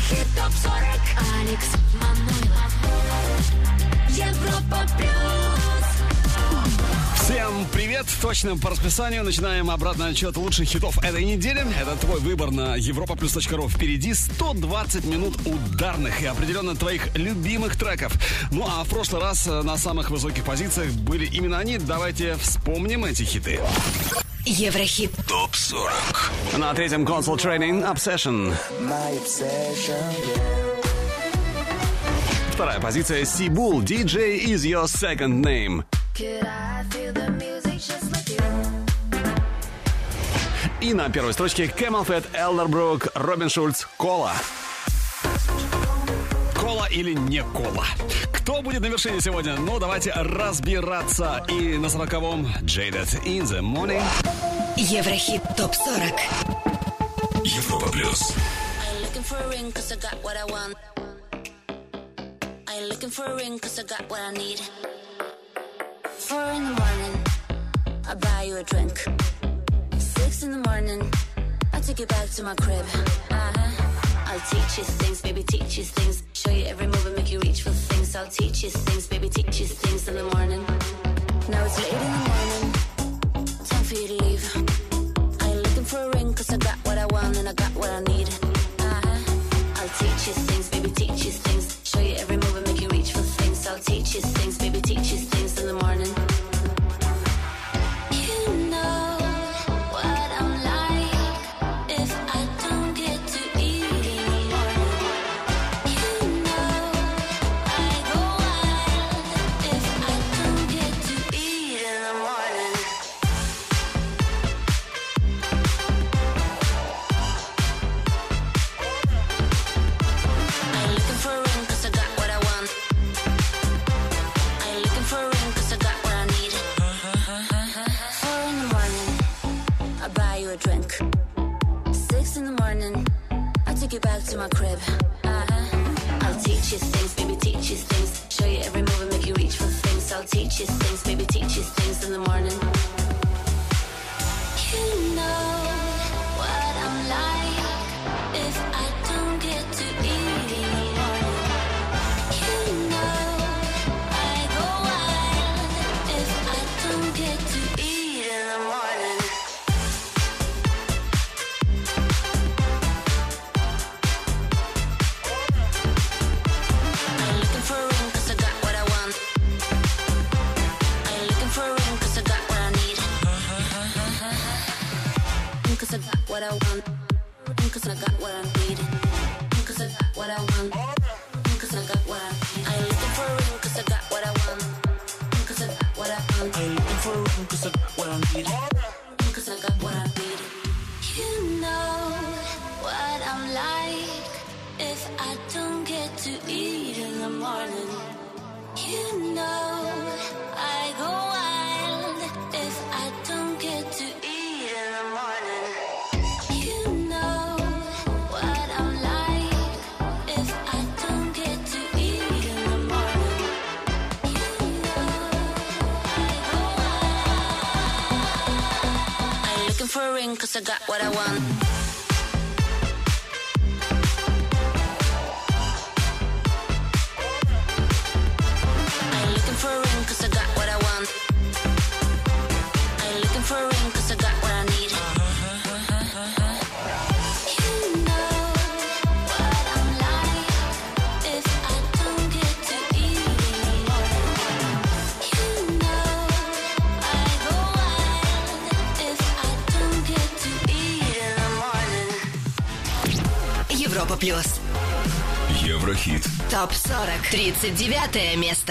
Еврохит ТОП-40. Алекс Манойлов. Европа плюс. Всем привет! Точно по расписанию начинаем обратный отчет лучших хитов этой недели. Это твой выбор на europaplus.ru. Впереди 120 минут ударных и определенно твоих любимых треков. Ну а в прошлый раз на самых высоких позициях были именно они. Давайте вспомним эти хиты. Еврохит ТОП-40. На третьем Console Training Obsession. Вторая позиция Сибул. DJ is your second name. И на первой строчке Camel Fat, Elderbrook, Робин Шульц, Кола. Кола или не кола? Кто будет на вершине сегодня? Ну, давайте разбираться. И на 40-м Jaded in the Morning. Еврохит ТОП-40. Европа плюс. Looking for a ring cause I got what I need. 4 in the morning, I'll buy you a drink. 6 in the morning, I'll take you back to my crib. I'll teach you things, baby, teach you things. Show you every move and make you reach for things. I'll teach you things, baby, teach you things in the morning. Now it's late in the morning, time for you to leave. I ain't looking for a ring cause I got what I want and I got what I need. I'll teach you things, baby, teach you things. Show you every move and make you reach for things. I'll teach you things, baby, teach you things in the morning. You know what I'm like if I don't get to eat in the morning. You know I go wild if I don't get to eat in the morning. I ain't looking for a ring cause I got what I want. I ain't looking for a ring cause I got what I need. 4 in the morning, I'll buy you a drink. 6 in the morning, I'll take you back to my crib. I'll teach you things, baby, teach you things. Show you every move and make you reach for things. I'll teach you things, baby, teach you things in the morning. You know what I'm like if I don't get to eat in the morning. You know I go wild if I don't get to eat in the morning. I ain't looking for a ring cause I got what I want. I ain't looking for a ring cause I got what I need. Cause I got what I want. Cause I got what I need. Cause I got what I want. Cause I got what I need. I ain't looking for a ring cause I got what I want. Cause I got what I want. I ain't looking for a ring cause I got what I need. Cause I got what I need. You know what I'm like if I don't get to eat in the morning. You know I go wild if I don't get to eat in the morning. You know what I'm like if I don't get to eat in the morning. You know I go wild. I ain't looking for a ring cause I got what I want. I ain't looking for a ring cause I got what I want. I ain't looking for a ring cause I got what I need. You know what I'm like if I don't get to eat in the morning. You know I go wild if I don't get to eat in the morning. Европа плюс. Еврохит. ТОП-40. 39 место.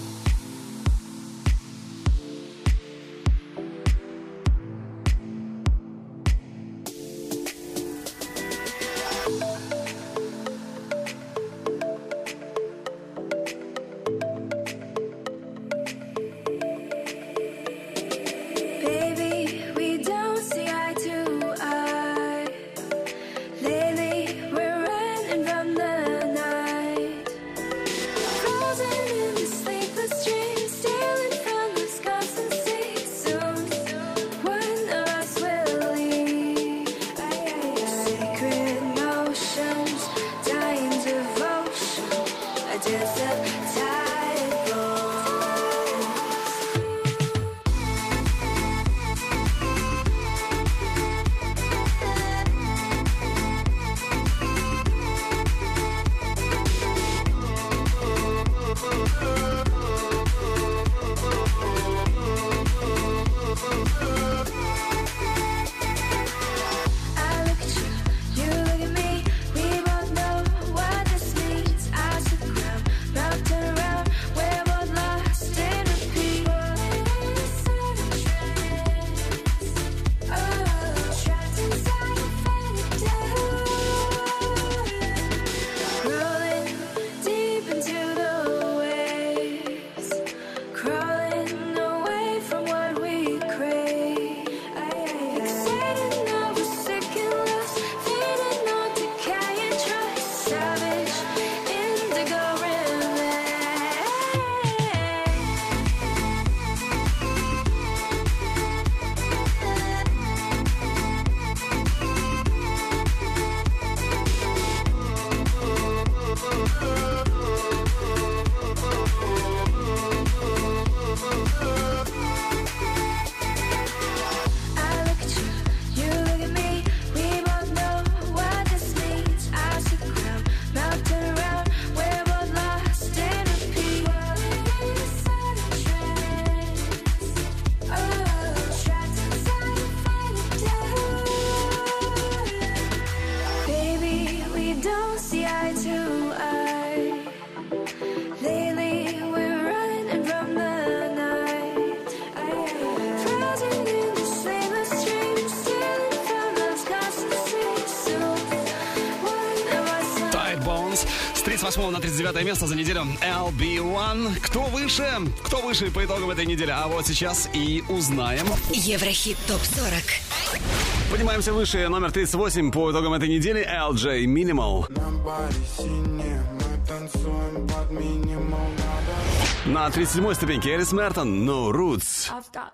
Baby, we don't see eye to eye. Lately, we're running from the night. Frozen in the sleep. 38 на 39 место за неделю LB1. Кто выше по итогам этой недели? А вот сейчас и узнаем. Еврохит ТОП-40. Поднимаемся выше. Номер 38 по итогам этой недели LJ Minimal. На 37-й ступеньке Элис Мертон No Roots.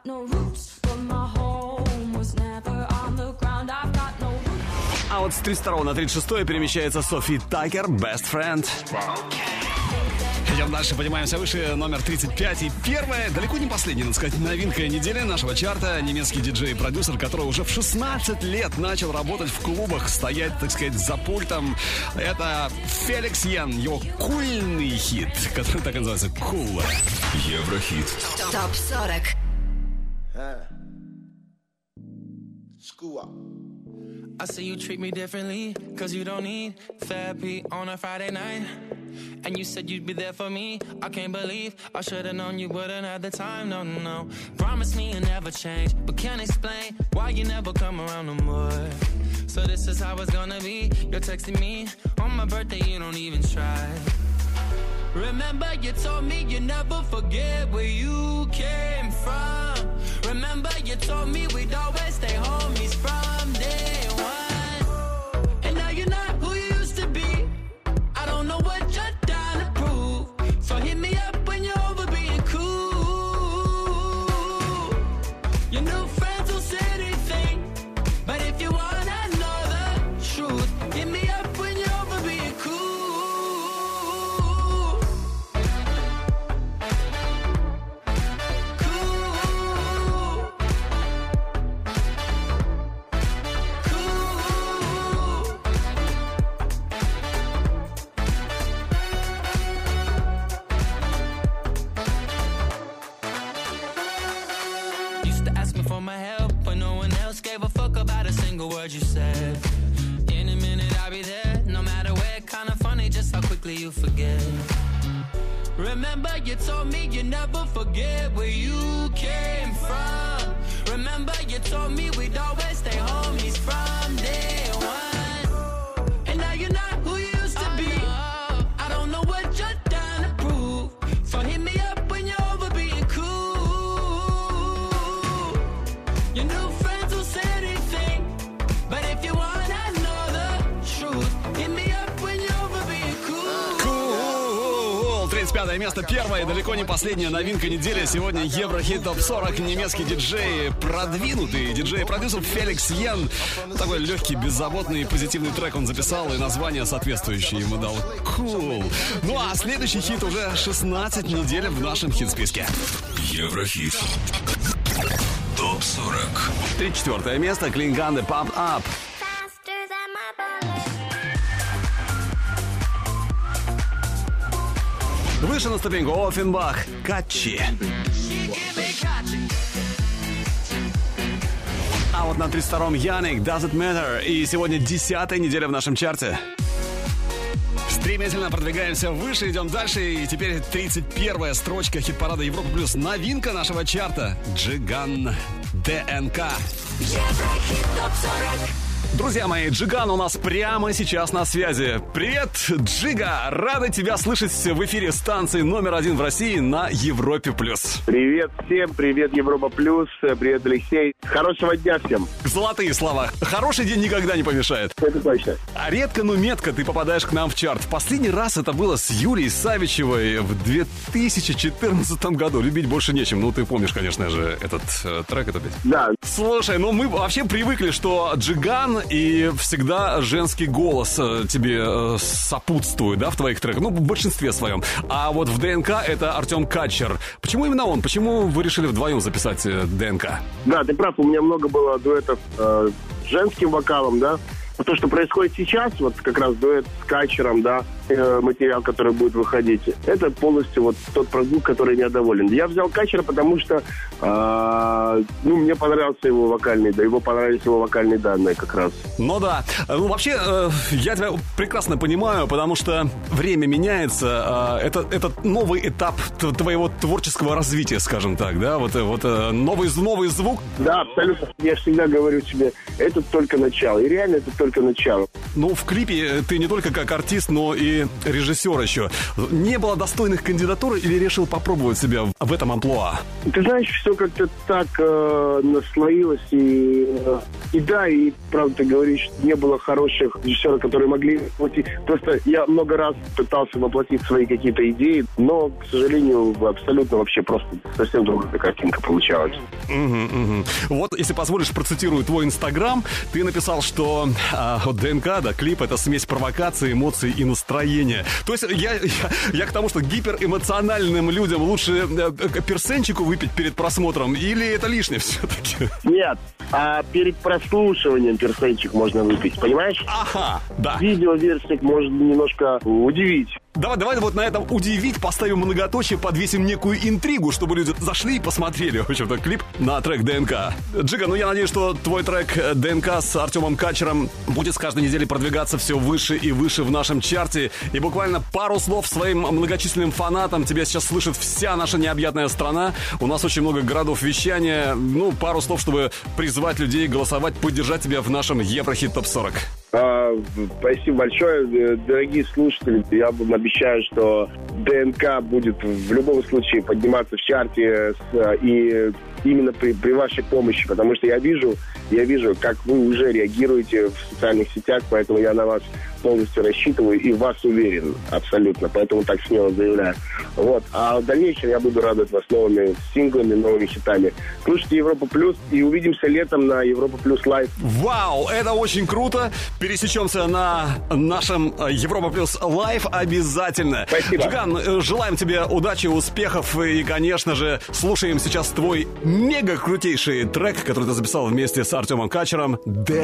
А вот с 32 на 36 перемещается Софи Такер Best Friend. Идем дальше, поднимаемся выше. Номер 35 и первая, далеко не последняя, надо сказать, новинка недели нашего чарта. Немецкий диджей и продюсер, который уже в 16 лет начал работать в клубах, стоять, так сказать, за пультом. Это Феликс Йен, его кульный хит, который так и называется «Cool». Еврохит. ТОП-40. I see you treat me differently, cause you don't need therapy on a Friday night. And you said you'd be there for me. I can't believe I should've known you wouldn't have the time, no, no, no. Promise me you'll never change, but can't explain why you never come around no more. So this is how it's gonna be. You're texting me on my birthday, you don't even try. Remember you told me you never forget where you came from. Remember you told me we'd always stay homies from day one. And now you're not who you used to be. I don't know what you're trying to prove. So hit me up when you're over being cool. Your new friends will say anything, but if you wanna know the truth, hit me up when you're over being cool. Word you said. In a minute I'll be there, no matter where. Kinda funny just how quickly you forget. Remember you told me you never forget where you came from. Remember you told me we'd always stay homies from day one. And now you're not who you used to be. I don't know what you're trying to prove. So hit me up when you're over being cool. Your new friends will say anything, but if you wanna know the truth, hit me up when you're over being cool. Cool. 35 место, первая, далеко не последняя новинка недели. Сегодня Еврохит ТОП-40. Немецкий диджей, продвинутый диджей-продюсер Феликс Йен. Такой легкий, беззаботный, позитивный трек он записал, и название соответствующее ему дал. Cool. Ну а следующий хит уже 16 недель в нашем хит-списке. Еврохит. ТОП-40. 34 место, Клинганды Pumped Up. Выше на ступеньку Оффенбах, Катчи. А вот на 32-м Яник, Does It Matter. И сегодня 10-я неделя в нашем чарте. Стремительно продвигаемся выше, идем дальше. И теперь 31-я строчка хит-парада Европа Плюс. Новинка нашего чарта. Джиган ДНК. Еврохит ТОП-40. Друзья мои, Джиган у нас прямо сейчас на связи. Привет, Джига! Рада тебя слышать в эфире станции номер 1 в России на Европе+. Привет всем, привет Европа+, привет Алексей. Хорошего дня всем. Золотые слова. Хороший день никогда не помешает. Это точно. А редко, но метко ты попадаешь к нам в чарт. В последний раз это было с Юлией Савичевой в 2014 году. Любить больше нечем. Ну, ты помнишь, конечно же, этот трек, эту песню. Да. Слушай, ну мы вообще привыкли, что Джиган и всегда женский голос тебе сопутствует, да, в твоих треках, ну, в большинстве своем. А вот в ДНК это Артем Качер. Почему именно он? Почему вы решили вдвоем записать ДНК? Да, ты прав, у меня много было дуэтов с женским вокалом, да. А то, что происходит сейчас, вот как раз дуэт с Качером, да, материал, который будет выходить, это полностью вот тот продукт, который я доволен. Я взял Качера, потому что, мне понравился его вокальный, да, его понравились его вокальные данные как раз. Ну да. Ну вообще, я тебя прекрасно понимаю, потому что время меняется. Это новый этап твоего творческого развития, скажем так, да? Вот новый звук. Да, абсолютно. Я всегда говорю себе, это только начало. И реально это только начало. Ну, в клипе ты не только как артист, но и и режиссер еще. Не было достойных кандидатур или решил попробовать себя в этом амплуа? Ты знаешь, все как-то так наслоилось. И да, и правда ты говоришь, не было хороших режиссеров, которые могли воплотить. Просто я много раз пытался воплотить свои какие-то идеи, но, к сожалению, абсолютно вообще просто совсем другая картинка получалась. Вот, если позволишь, процитирую твой Инстаграм. Ты написал, что ДНК, да, клип — это смесь провокации, эмоций и настроения. То есть я к тому, что гиперэмоциональным людям лучше персенчику выпить перед просмотром, или это лишнее все-таки? Нет, а перед прослушиванием персенчик можно выпить, понимаешь? Ага, да. Видеоверсик может немножко удивить. Давай вот на этом удивить поставим многоточие, подвесим некую интригу, чтобы люди зашли и посмотрели, в общем-то, клип на трек ДНК. Джига, я надеюсь, что твой трек ДНК с Артемом Качером будет с каждой недели продвигаться все выше и выше в нашем чарте. И буквально пару слов своим многочисленным фанатам. Тебя сейчас слышит вся наша необъятная страна. У нас очень много городов вещания. Пару слов, чтобы призвать людей голосовать, поддержать тебя в нашем Еврохит ТОП-40. Спасибо большое, дорогие слушатели. Я вам обещаю, что ДНК будет в любом случае подниматься в чарте и именно при вашей помощи, потому что я вижу, как вы уже реагируете в социальных сетях, поэтому я на вас полностью рассчитываю и в вас уверен абсолютно, поэтому так смело заявляю. Вот. А в дальнейшем я буду радовать вас новыми синглами, новыми хитами. Слушайте Европа Плюс и увидимся летом на Европа Плюс Лайв. Вау, это очень круто. Пересечемся на нашем Европа Плюс Лайв обязательно. Спасибо. Джиган, желаем тебе удачи, успехов и, конечно же, слушаем сейчас твой мега крутейший трек, который ты записал вместе с Артемом Качером,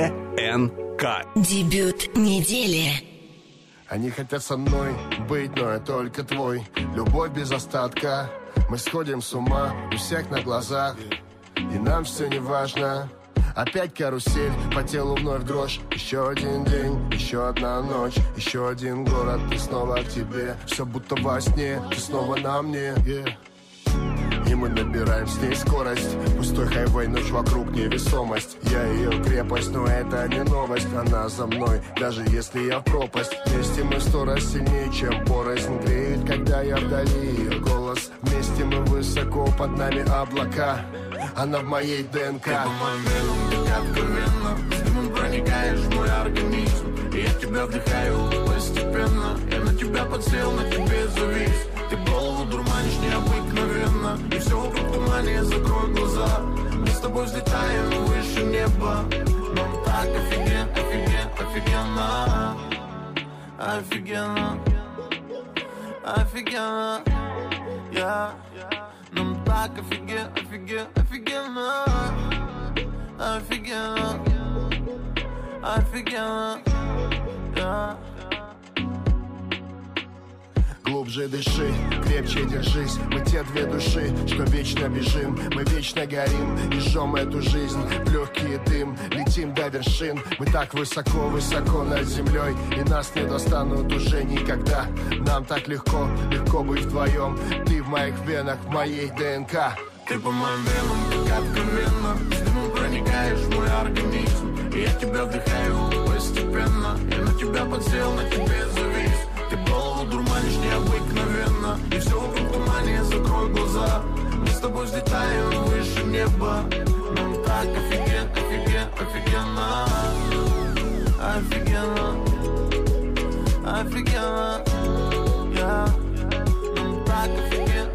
ДНК. Дебют недели. Они хотят со мной быть, но я только твой. Любовь без остатка. Мы сходим с ума у всех на глазах. И нам все не важно. Опять карусель, по телу вновь дрожь. Еще один день, еще одна ночь, еще один город, и снова к тебе. Все будто во сне, ты снова на мне, И мы набираем с ней скорость. Пустой хайвей, ночь вокруг невесомость. Я ее крепость, но это не новость. Она за мной, даже если я в пропасть. Вместе мы 100 раз сильнее, чем порознь. Греет, когда я вдали ее голос. Вместе мы высоко, под нами облака. Она в моей ДНК. Ты по моим венам, как откровенно. С дымом проникаешь в мой организм. И я тебя вдыхаю постепенно. Я на тебя подсел, на тебе завис. Ты голову дурманишь необыкновенно. И все вокруг тумане, закрой глаза. Мы с тобой взлетаем выше неба. Нам так офигенно. Офигенно. Нам так офигенно. Глубже дыши, крепче держись. Мы те две души, что вечно бежим. Мы вечно горим и жжем эту жизнь. В легкий дым, летим до вершин. Мы так высоко, высоко над землей. И нас не достанут уже никогда. Нам так легко, легко быть вдвоем. Ты в моих венах, в моей ДНК. Ты по моим венам, как откровенно. С дымом проникаешь в мой организм. И я тебя вдыхаю постепенно. Я на тебя подсел, на тебе завис. Ты голову дурманишь необыкновенно. И все вокруг тумане, закрой глаза. Мы с тобой взлетаем выше неба. Нам так офигенно. Нам так офигенно.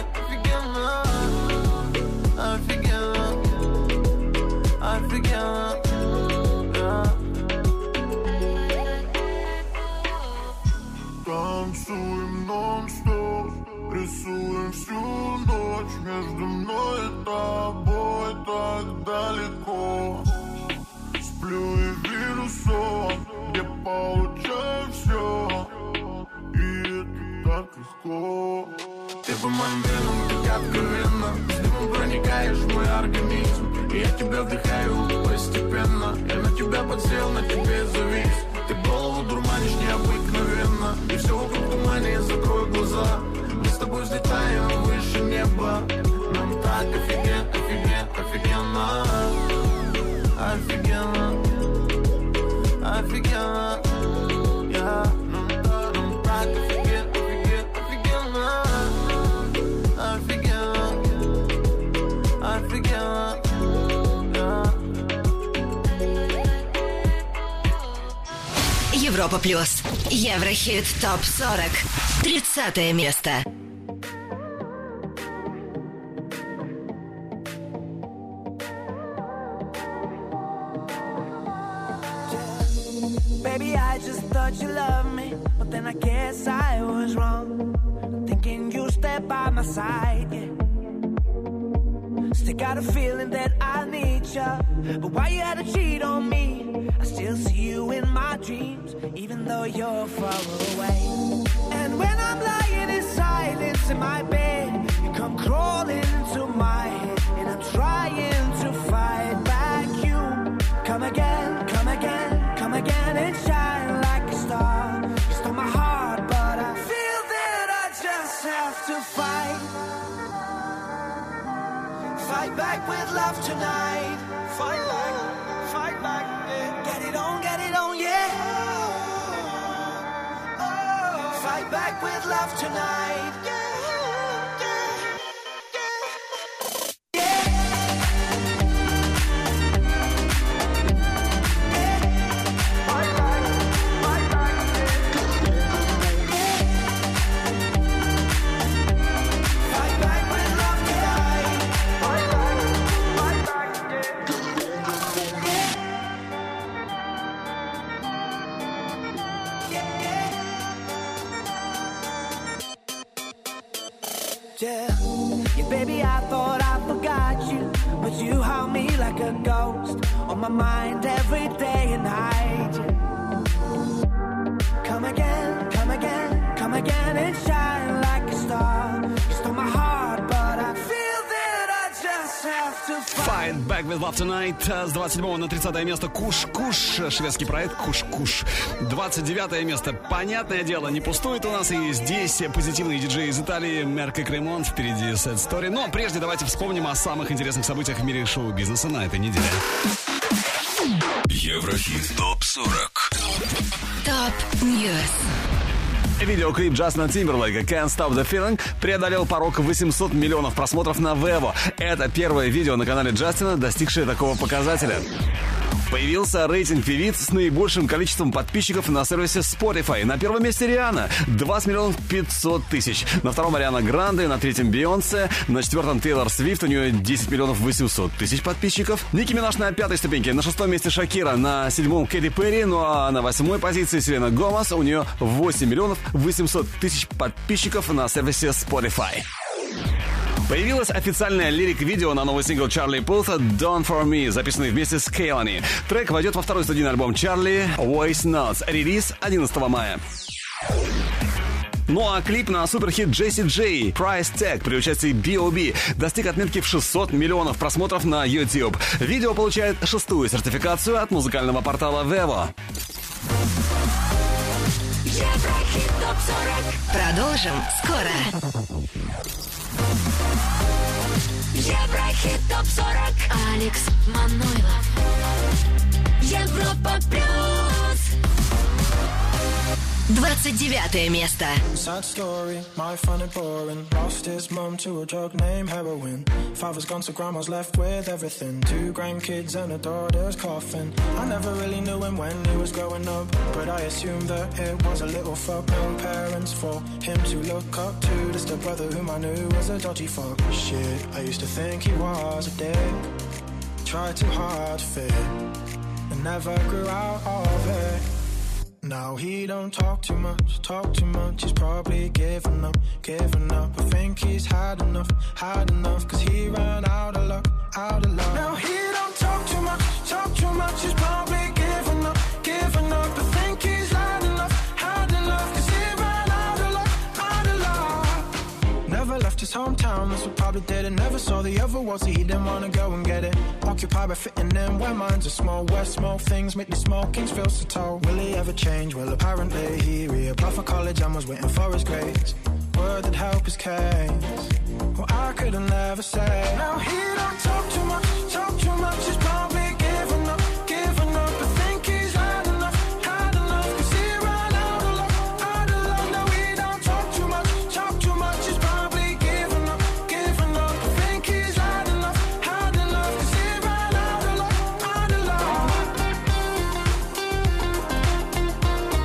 Танцуем нон-стоп, рисуем всю ночь. Между мной и тобой так далеко. Сплю и вижу сон, где получаю все. И это так легко. Ты по моим венам, как откровенно. С дымом проникаешь в мой организм. И я тебя вдыхаю постепенно. Я на тебя подсел, на тебе завис. Ты голову дурманишь необыкновенно. И все вокруг тумане, закрой глаза. Мы с тобой взлетаем выше неба. Нам так офигенно. Нам Европа плюс. Еврохит ТОП-40. 30 место. Baby, I just thought you loved me, but then I guess I was wrong. Thinking you step by my side, yeah. Still got a feeling that I need you, but why you had to cheat on me? I still see you in my dreams, even though you're far away. And when I'm lying in silence in my bed, you come crawling into my head, and I'm trying to fight back you. Come again, come again, come again and shine like a star. You stole my heart, but I feel that I just have to fight. Fight back with love tonight. Fight back, yeah. Get it on, yeah. Fight back with love tonight. Yeah, baby, I thought I forgot you, but you haunt me like a ghost on my mind every day and night. Come again, come again, come again and shine like a star. You stole my heart, but I feel that I just have to Fight Back with Love Tonight. С 27 на 30 место Куш-Куш. Шведский проект Куш-Куш. 29 место. Понятное дело, не пустует у нас. И здесь позитивные диджеи из Италии. Мерк и Кремонт. Впереди Sad Story. Но прежде давайте вспомним о самых интересных событиях в мире шоу-бизнеса на этой неделе. Еврохит ТОП-40. ТОП-Ньюс. Видеоклип Джастина Тимберлейка «Can't Stop the Feeling» преодолел порог 800 миллионов просмотров на Vevo. Это первое видео на канале Джастина, достигшее такого показателя. Появился рейтинг певиц с наибольшим количеством подписчиков на сервисе Spotify. На первом месте Риhanna — 20 миллионов 500 тысяч. На втором Ариана Гранде, на третьем Бейонсе, на четвертом Тейлор Свифт, у нее 10 миллионов 800 тысяч подписчиков. Ники Минаж на пятой ступеньке, на шестом месте Шакира, на седьмом Кэти Перри, ну а на восьмой позиции Селена Гомес, у нее 8 миллионов 800 тысяч подписчиков на сервисе Spotify. Появилось официальное лирик-видео на новый сингл Чарли Пулта «Done For Me», записанный вместе с Кейлани. Трек войдет во второй студийный альбом Чарли «Voice Notes». Релиз 11 мая. Ну а клип на суперхит Джесси Джей «Price Tag» при участии B.O.B. достиг отметки в 600 миллионов просмотров на YouTube. Видео получает 6-ю сертификацию от музыкального портала Vevo. Еврохит ТОП-40. Продолжим скоро. Еврохит ТОП-40. Алекс Манойлов. Европа плюс. 29 место. Sad story, might find it boring. Lost his mum to a drug named heroin. Father's gone, so grandma's left with everything. 2 grandkids and a daughter's coffin. I never really knew him when he was growing up, but I assumed that it was a little fuck. No parents for him to look up to. Just a brother whom I knew was a dodgy fuck. Shit, I used to think he was a dick. Tried too hard to fit, and never grew out of it. Now he don't talk too much, he's probably given up. I think he's had enough, cause he ran out of luck. Now he don't talk too much, he's probably given up. I think he's had enough, cause he ran out of luck. Never left his hometown, that's what probably did it. Never saw the other world, so he didn't wanna go and get it. Occupied by fitting in where minds are small. Where small things make these small kings feel so tall. Will he ever change? Well, apparently he reapplied for college and was waiting for his grades. Word that help his case. Well, I could have never said. Now he don't talk too much, he's probably given up. I think he's had enough, cause he ran out of luck. Now he don't talk too much, he's probably given up. I think he's had enough, cause he ran out of luck.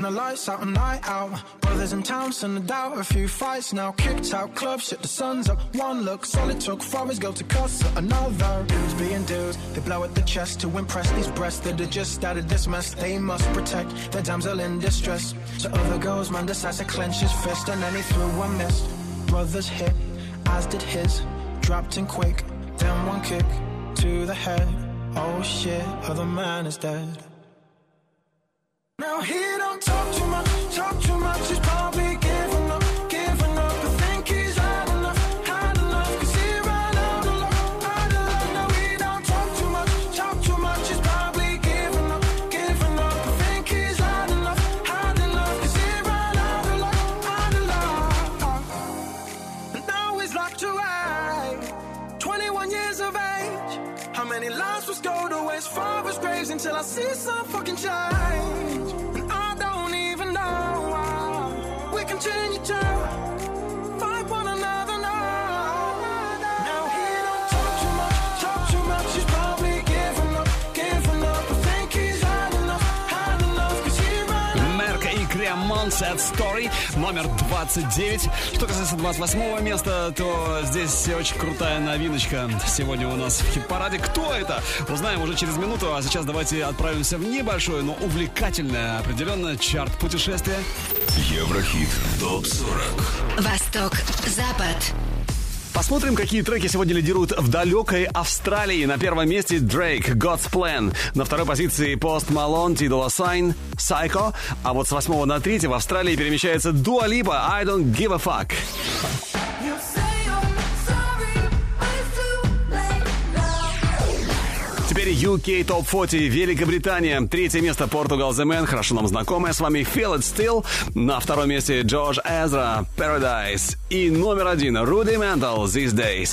the lights out, a night out. Brothers in town, send a doubt, a few fights now. Kicked out club, shit, the sun's up. One look, solid took for his girl to cuss at another. Dudes being dudes, they blow at the chest to impress these breasts that are just out of this mess. They must protect their damsel in distress. So other girls, man decides to clench his fist, and then he threw a miss. Brothers hit, as did his. Dropped in quick, then one kick to the head. Oh shit, other man is dead. Now he don't talk too much, he's probably giving up. I think he's had enough, cause he ran out of luck. Now he don't talk too much, he's probably giving up. I think he's had enough, cause he ran out of luck. And now he's locked away, 21 years of age. How many lives was go to waste, father's graves, until I see some fucking change. And I don't even know why we continue to fight one another now. Now he don't talk too much, he's probably giving up. I think he's had enough, cause he ran. Мерка и Кремон, Sad Story, номер 29. Что касается 28-го места, то здесь очень крутая новиночка сегодня у нас в хит-параде. Кто это? Узнаем уже через минуту, а сейчас давайте отправимся в небольшое, но увлекательное, определенно, чарт-путешествие. Еврохит ТОП-40. Восток, Запад. Посмотрим, какие треки сегодня лидируют в далекой Австралии. На первом месте Drake, God's Plan. На второй позиции Post Malone, T Dolla Sign, Psycho. А вот с 8 на 3 в Австралии перемещается Dua Lipa, I Don't Give a Fuck. Теперь UK Top 40, Великобритания. Третье место Portugal The Man, хорошо нам знакомая с вами Feel It Still. На втором месте Джордж Эзра, Paradise. И номер 1 Rudimental, These Days.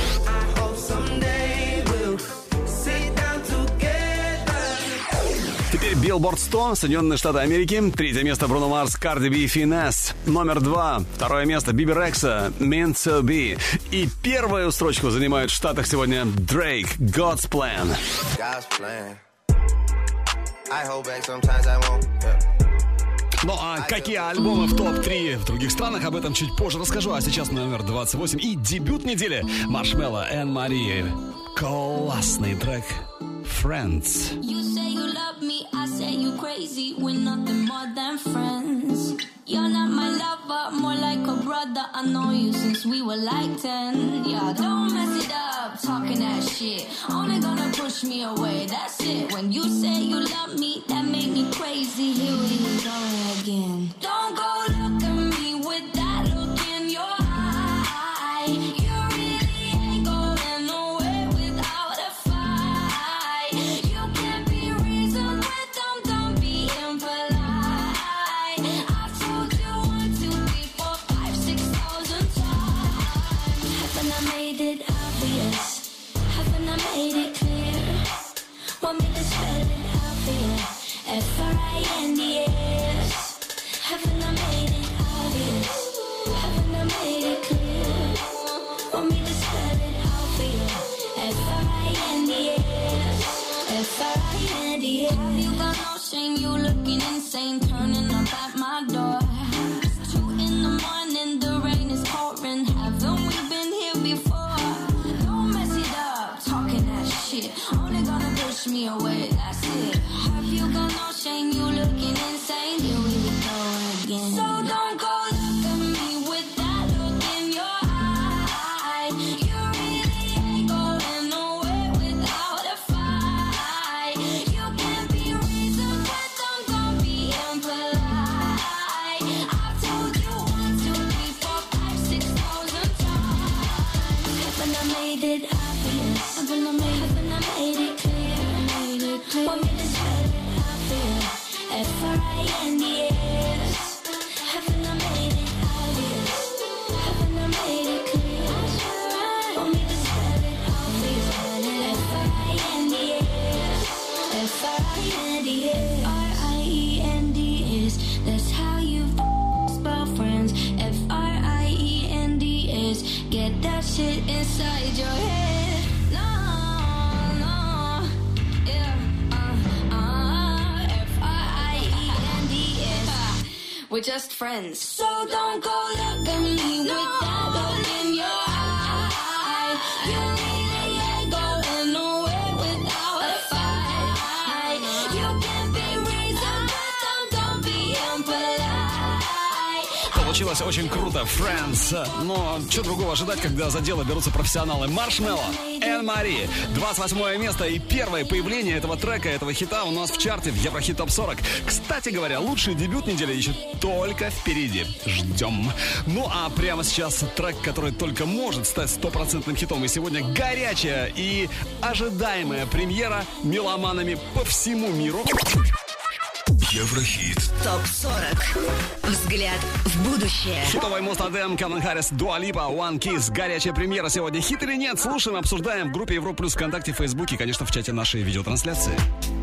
Теперь Billboard 100, Соединенные Штаты Америки. Третье место Bruno Mars, Cardi B, Finesse. Номер 2. Второе место Биби Рекса, Meant to Be. И первую строчку занимает в Штатах сегодня Drake, God's Plan. God's plan. I hold back sometimes I won't. Ну а какие альбомы в топ-3 в других странах, об этом чуть позже расскажу. А сейчас номер 28 и дебют недели. Маршмелло и Мари. Классный трек Friends. You say you love me, I say you crazy. We're nothing more than friends. You're not my lover, more like a brother. I know you since we were like 10. Yeah, don't mess it up, talking that shit. Only gonna push me away, that's it. When you say you love me, that made me crazy. Here we go again. Don't go look at me with that look in your eye. You really ain't going nowhere without a fight. You can't be reasoned with them, don't be impolite. I've told you 1, 2, 3, 4, 5, 6,000 times. Haven't I made it obvious? Haven't I made it clear? Want me to spell it out for you? Friends. Haven't I made it obvious? Haven't I made it clear? Want me to spell it out for you? Friends. Have you got no shame? You looking insane, turning up at my door. It's 2 in the morning, the rain is pouring. Haven't we been here before? Don't mess it up, talking that shit. Only gonna push me away, that's it. Have you got no shame? You looking insane. Here we go again. So don't go look at me with that look in your eye. You really ain't going nowhere without a fight. You can't be reasoned with them, don't be impolite. I've told you 1, 2, 3, 4, 5, 6,000 times. Haven't I made it obvious? Haven't I made it clear? Want me to spell it out for you? Friends. Haven't I made it obvious? Haven't I made it clear? Want me to spell it out for you? Friends. R-I-E-N-D-S. That's how you spell friends. Friends. Get that shit inside your head. No, no, yeah. Friends. We're just friends. So don't go look at me with that look in your eye. You really ain't going nowhere without a fight. You can be reasoned, but don't be impolite. Получилось очень круто, Friends. Но что другого ожидать, когда за дело берутся профессионалы. Маршмелло, Энн Мари. 28 место и первое появление этого трека, этого хита у нас в чарте в Еврохит Топ 40. Кстати говоря, лучший дебют недели еще только впереди. Ждем. Ну а прямо сейчас трек, который только может стать стопроцентным хитом. И сегодня горячая и ожидаемая премьера меломанами по всему миру. Еврохит. ТОП-40. Взгляд в будущее. Хитовый Мустадем, Калвин Харрис, Дуа Липа, One Kiss. Горячая премьера сегодня. Хит или нет? Слушаем, обсуждаем в группе Европа Плюс ВКонтакте, в Фейсбуке и, конечно, в чате нашей видеотрансляции.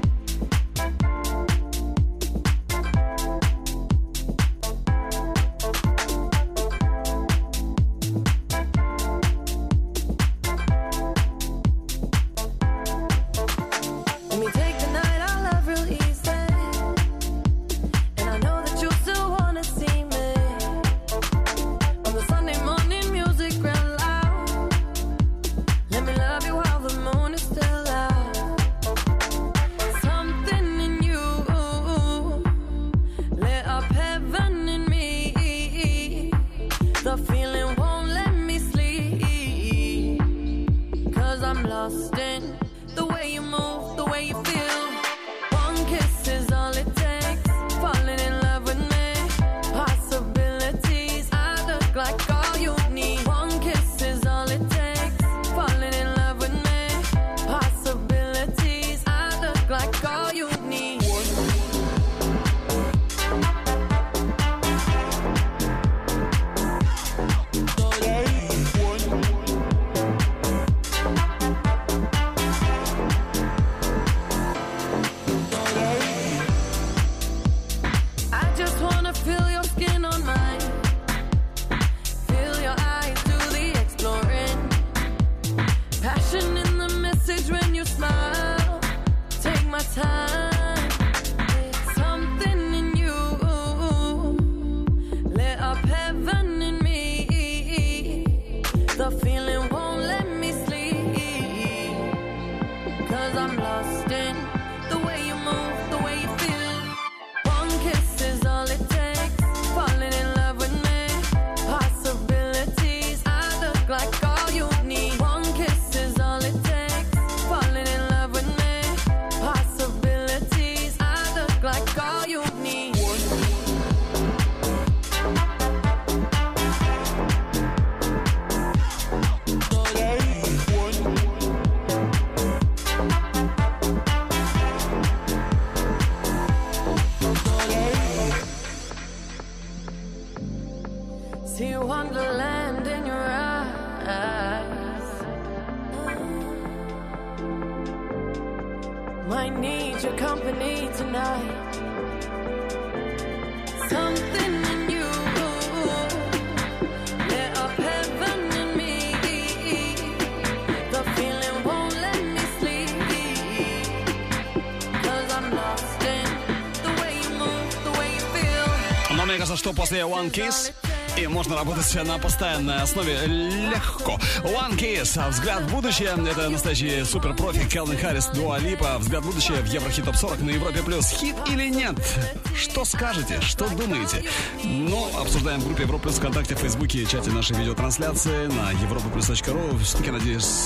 Что после One Kiss и можно работать на постоянной основе легко. One Kiss, взгляд в будущее. Это настоящий суперпрофи Калвин Харрис, Дуа Липа. Взгляд в будущее в Еврохит Топ 40 на Европе Плюс. Хит или нет? Что скажете? Что думаете? Ну, обсуждаем в группе Европа Плюс ВКонтакте, в Фейсбуке, чате нашей видеотрансляции на europaplus.ru. Все-таки, надеюсь,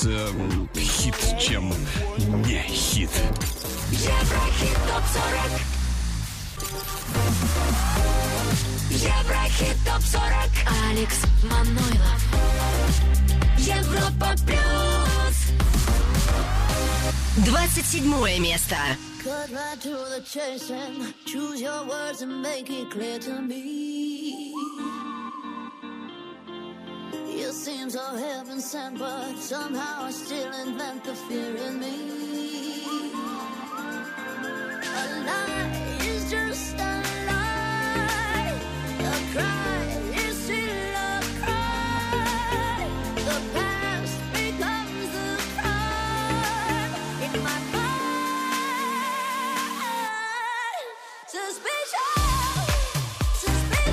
хит, чем не хит. Еврохит Топ 40. Еврохит Топ 40. Алекс Манойлов. Европа Плюс. 27 место. Cut right to the chase and choose your words and make it clear to me. You seem so heaven sent, but somehow I still invent the fear in me. A lie is just a lie. A cry is still a cry. The past becomes the crime in my mind. Suspicion, suspicion.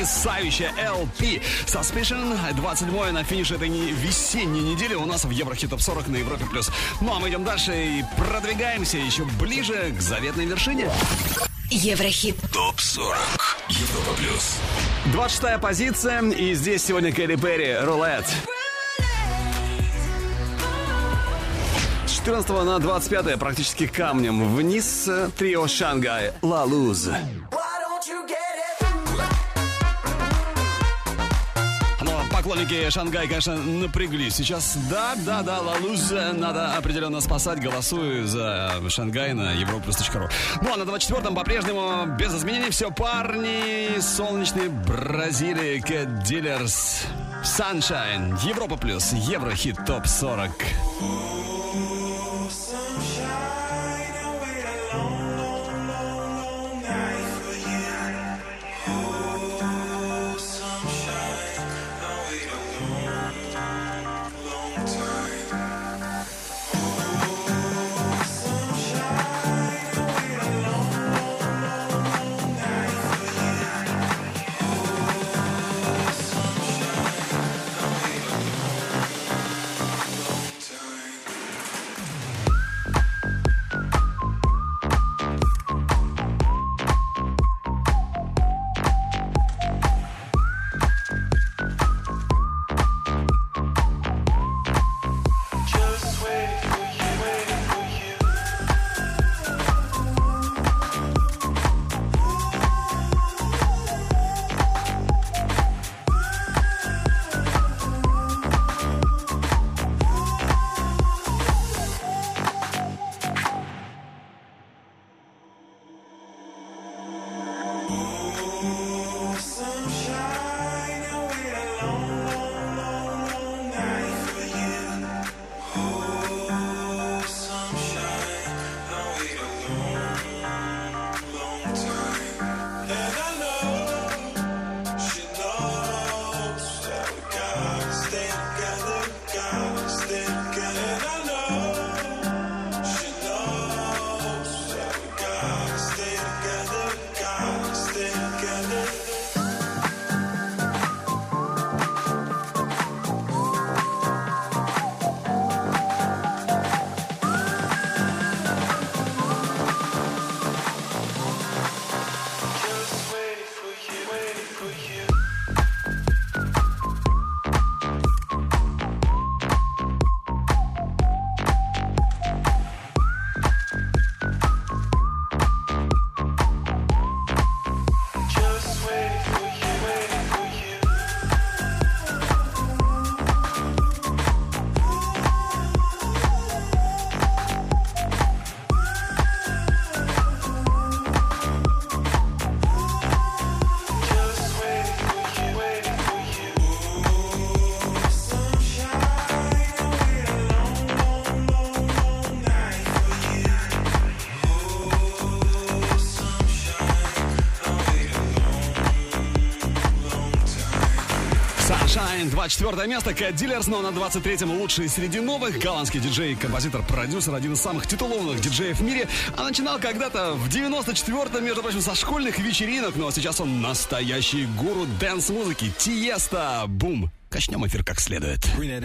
потрясающая LP. Suspicion, 27-е на финише этой весенней недели у нас в Еврохит Топ 40 на Европе+. Ну а мы идем дальше и продвигаемся еще ближе к заветной вершине. Еврохит Топ 40 Европа+. 26-я позиция, и здесь сегодня Кэти Перри, «Рулет». С 14 на 25 практически камнем вниз трио «Шангай», «Ла Луз». Поклонники «Шангай», конечно, напряглись. Сейчас, да, «Ла Луз» надо определенно спасать. Голосую за «Шангай» на europlus.ru. Ну, а на 24-м по-прежнему без изменений все парни солнечной Бразилии, Cat Dealers, Sunshine, Европа плюс, Еврохит Топ 40. Sunshine, 24 место, Cat Dealers, но на 23-м лучший среди новых. Голландский диджей, композитор, продюсер, один из самых титулованных диджеев в мире. А начинал когда-то в 94-м, между прочим, со школьных вечеринок. Но сейчас он настоящий гуру дэнс-музыки. Тиеста, бум. Качнем эфир как следует.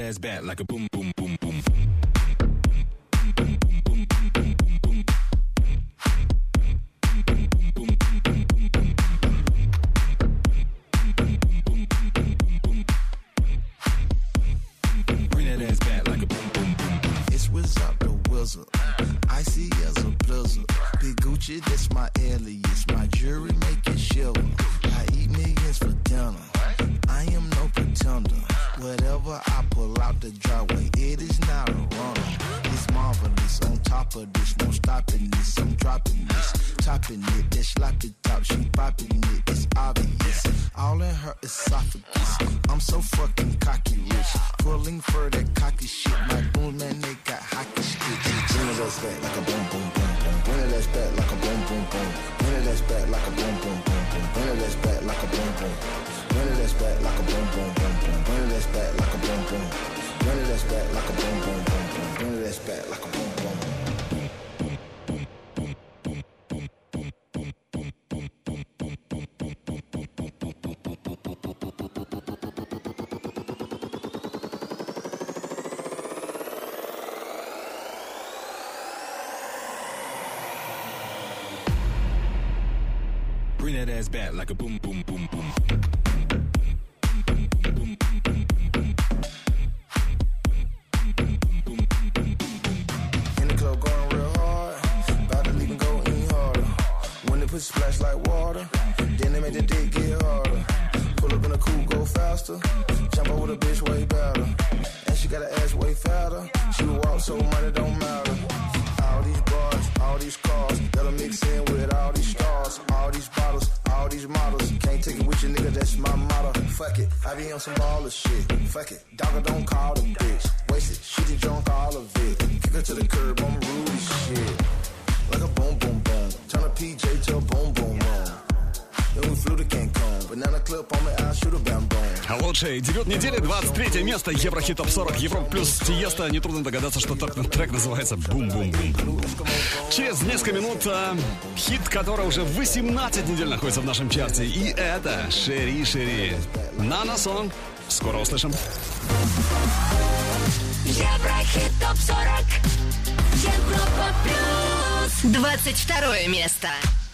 Icy as a blizzard. Big Gucci, that's my alias. My jewelry make it shiver. I eat millions for dinner. I am no pretender. Whatever I pull out the driveway, it is not a runner. It's marvelous. On top of this, no stopping this. I'm dropping this, topping it. That sloppy top, she popping it. It's obvious. All in her esophagus. I'm so fucking cocky rich. Pulling for that cocky shit. My boom man, they got hockey sticks. Bring it ass back like a boom boom boom boom. Bring it ass back like a boom boom boom. Bring it ass back like a boom boom boom boom. Bring it ass back like a boom boom. Bring it ass back like a boom boom boom boom. Bring it ass back like a boom boom. Bring it ass back like a boom boom boom boom. Bring it ass back like a boom boom. that ass back like a boom, boom, boom, boom. In the club going real hard, about to leave and go in harder. When they put splash like water, then they make the dick get harder. Pull up in a coupe, go faster. Jump out with a bitch way better. And she got an ass way fatter. She walk so money don't matter. All these bars, all these cars, that'll mix in with all these stars. All these bottles, all these models. Can't take it with you, nigga, that's my motto. Fuck it, I be on some baller shit. Fuck it, dogger don't call the bitch. Waste it, she just drunk all of it. Kick her to the curb, I'm rude as shit. Like a boom, boom, boom. Turn a PJ to a boom, boom, boom. Then we flew to Cancun. Banana clip on me, I'll shoot a bam, boom. Лучший дебют недели, 23 место, Еврохит ТОП 40, Европа плюс Тиеста. Нетрудно догадаться, что трек называется «Бум-бум-бум». Через несколько минут хит, который уже 18 недель находится в нашем чарте. И это «Шери Шери». Нана Сон. Скоро услышим. Еврохит ТОП 40. Европа плюс 22 место.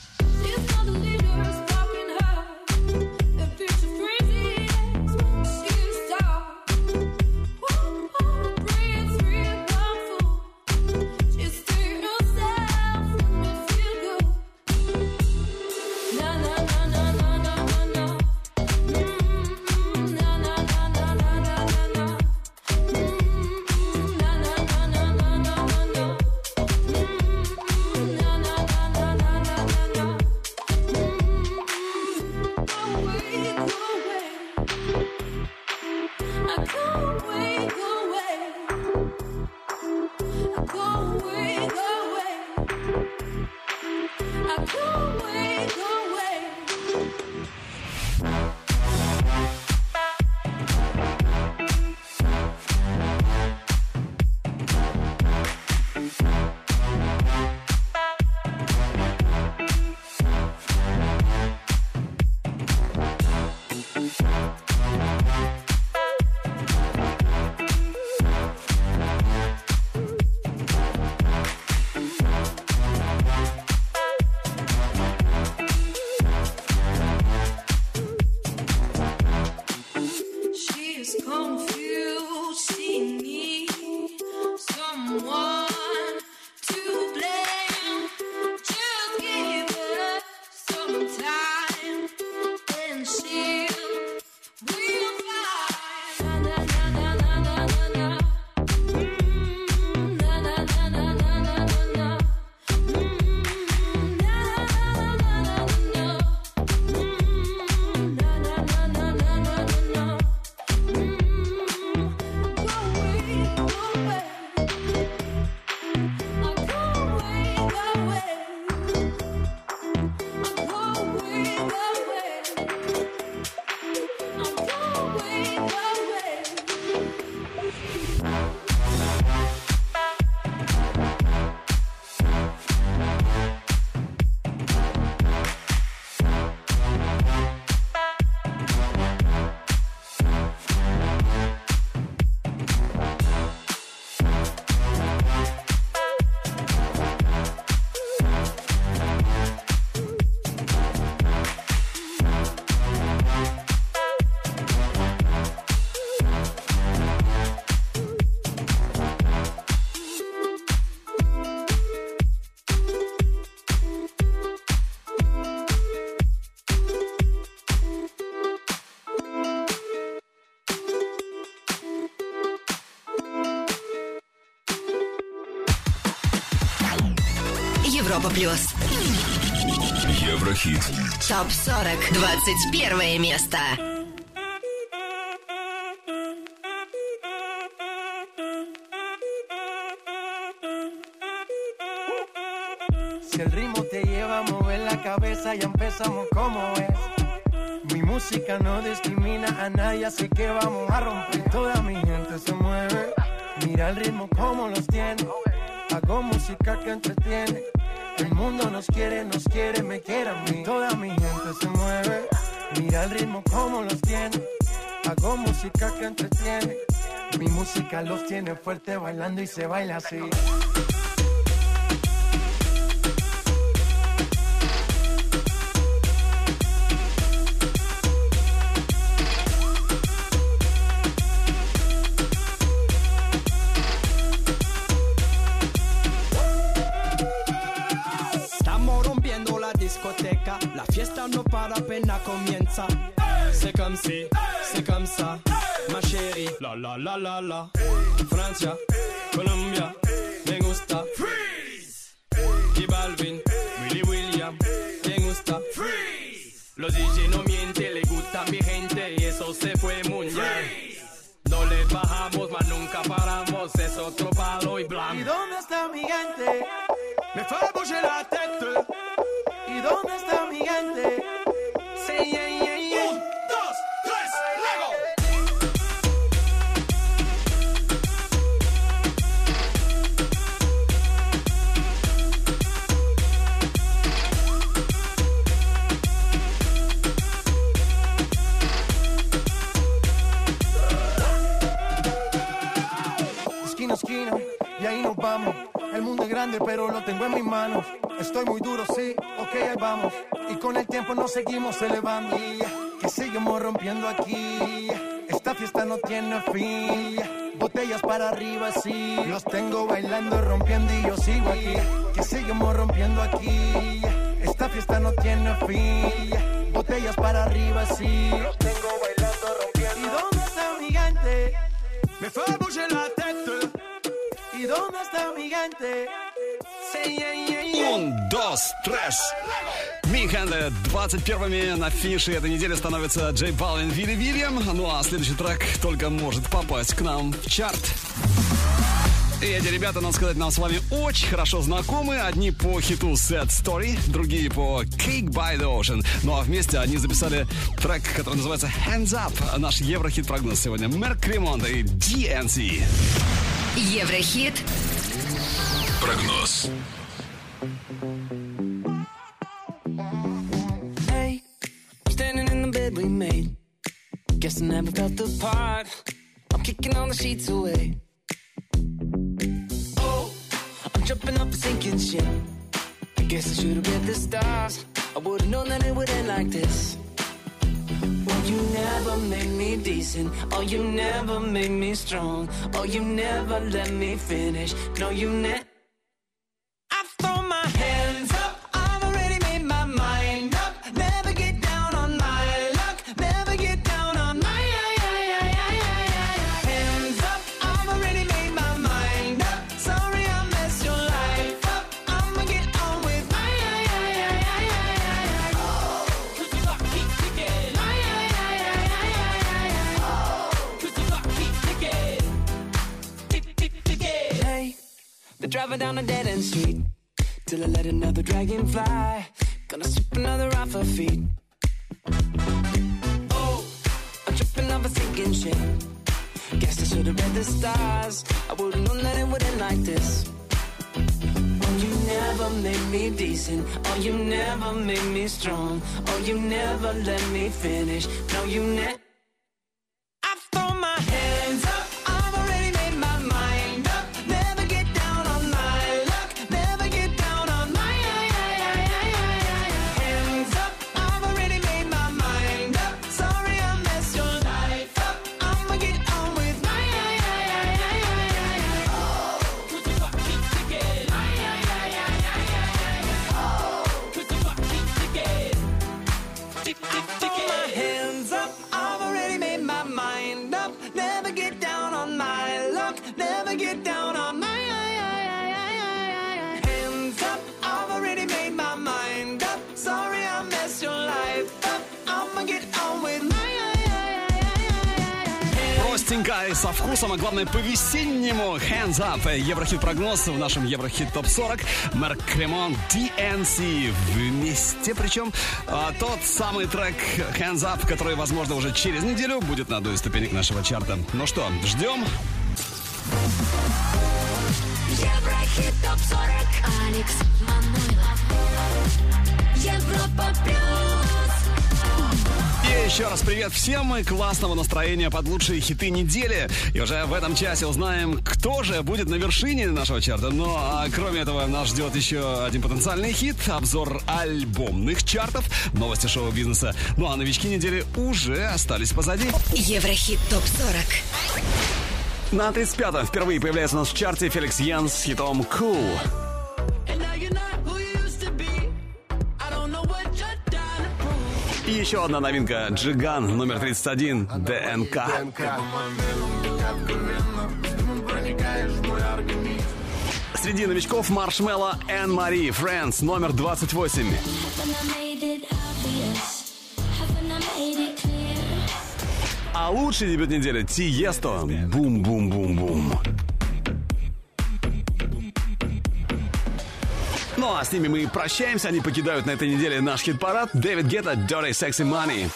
Европа плюс. Еврохит. ТОП 40. 21 место. Si el ritmo te lleva a mover la cabeza, ya empezamos como es. Mi música no discrimina a nadie, así que vamos a romper. Toda mi gente se mueve. Mira el ritmo como los tiene. Hago música que entretiene. El mundo nos quiere, me quiere a mí. Toda mi gente se mueve. Mira el ritmo como los tiene. Hago música que entretiene. Mi música los tiene fuerte bailando y se baila así. discoteca, la fiesta no para apenas comienza. C'est comme si, c'est comme ça, ma chérie. La la la la la. Francia, Colombia, me gusta. Freeze. Y Balvin, Willy William, me gusta. Freeze. Los DJ no mienten, le gusta a mi gente y eso se fue muy bien. No le bajamos, mas nunca paramos, es otro palo y blanco. ¿Y dónde está mi gente? Me fue a bouger la tête. ¿Y dónde está mi gente? Sí, yeah, yeah, yeah. 1, 2, 3, Lego. Esquina a esquina, y ahí nos vamos. El mundo es grande, pero lo tengo en mis manos. Estoy muy duro, sí, ok, ahí vamos. Y con el tiempo nos seguimos elevando. Que seguimos rompiendo aquí. Esta fiesta no tiene fin. Botellas para arriba, sí. Los tengo bailando, rompiendo y yo sigo aquí. Que seguimos rompiendo aquí. Esta fiesta no tiene fin. Botellas para arriba, sí. Los tengo bailando, rompiendo. ¿Y dónde está mi gente? Me fue a bouger la tête. ¿Y dónde está mi gente? Sí, yeah, yeah, yeah. 1, 2, 3. Миханды 21-ми на финише этой недели становится Джей Балвин, Вилли Вильям. Ну а следующий трек только может попасть к нам в чарт. И эти ребята, надо сказать, нам с вами очень хорошо знакомы. Одни по хиту Sad Story, другие по Cake by the Ocean. Ну а вместе они записали трек, который называется Hands Up. Наш еврохит-прогноз сегодня. Мерк Кремонт и DNC. Еврохит. Прогноз. Hey, standing in the bed we made. Guess I never felt the part. I'm kicking all the sheets away. Oh, I'm jumping up a sinking ship. I guess I should've read the stars. I would've known that it would end like this. Oh, you never made me decent. Oh, you never made me strong. Oh, you never let me finish. No, you never. I throw my hands up. I've already made my mind up. Never get down on my luck. Never get down on my hands up. I've already made my mind up. Sorry I messed your life up. I'ma get on with my Hey, they're driving down a dead end street till I let another dragon fly. Gonna sweep another off her feet. Oh, I'm tripping off a sinking ship. Guess I should've read the stars. I would've known that it would end like this. Oh, you never made me decent. Oh, you never made me strong. Oh, you never let me finish. No, you never. I throw my hands up. I've already made my mind up. Never get down on my luck. Never get down on my hands up. I've already made my mind up. Sorry I messed your life up. I'ma get on with my hands up. I've already made my mind up. Never get down on my luck. Never get down on my hands up. I've already made my mind up. Sorry I messed your life up. I'ma get on with my Простенько и со вкусом, а главное по-весеннему. Hands Up. Еврохит-прогноз в нашем Еврохит ТОП-40. Мерк Кремонт, DNC вместе. Причем тот самый трек Hands Up, который, возможно, уже через неделю будет на одной из ступенек нашего чарта. Ну что, ждем? Еврохит ТОП-40. Алекс Манойлов. Европа плюс. И еще раз привет всем и классного настроения под лучшие хиты недели. И уже в этом часе узнаем, кто же будет на вершине нашего чарта. Ну, а кроме этого, нас ждет еще один потенциальный хит, обзор альбомных чартов, новости шоу-бизнеса. Ну, а новички недели уже остались позади. Еврохит ТОП-40. На 35-м впервые появляется у нас в чарте Феликс Янс с хитом «Cool». And now you're not who you used to be. I don't know what you're И еще одна новинка. Джиган, номер 31, ДНК. Среди новичков Маршмелло, Энн Мари, Friends, номер 28. А лучший дебют недели Тиесто, Бум-бум-бум-бум. Ну а с ними мы прощаемся. Они покидают на этой неделе наш хит-парад. Дэвид Гетта, Dirty Sexy Money.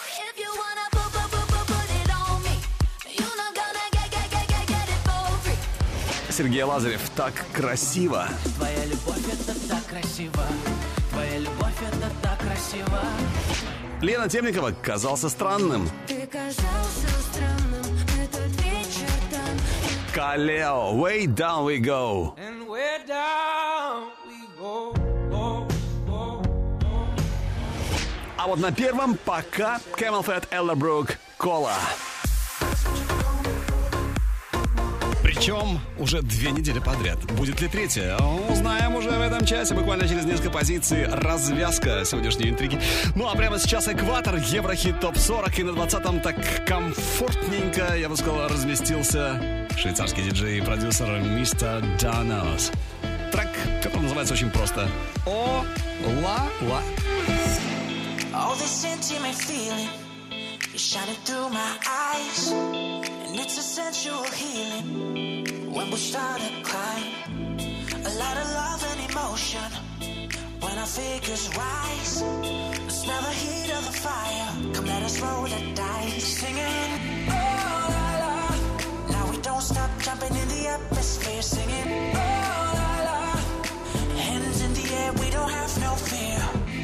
Сергей Лазарев, так красиво. Твоя любовь это так красиво. Твоя любовь это так красиво. Лена Темникова, казался странным. Ты казался странным этот вечер там. Калео, Way Down We Go. And way down we go. А вот на первом пока Camel Fat, Elderbrook, Кола. Причем уже 2 недели подряд. Будет ли третья? Узнаем уже в этом часе. Буквально через несколько позиций. Развязка сегодняшней интриги. Ну а прямо сейчас экватор. Еврохит ТОП-40. И на 20-м так комфортненько, я бы сказал, разместился швейцарский диджей и продюсер Мистер Данос. Трек, который называется очень просто О-ла-ла. All this intimate feeling is shining through my eyes, and it's a sensual healing when we start to climb. A lot of love and emotion when our figures rise. Smell the heat of the fire. Come let us roll the dice, singing oh la la. Now we don't stop jumping in the atmosphere, singing oh la la. Hands in the air, we don't have no fear.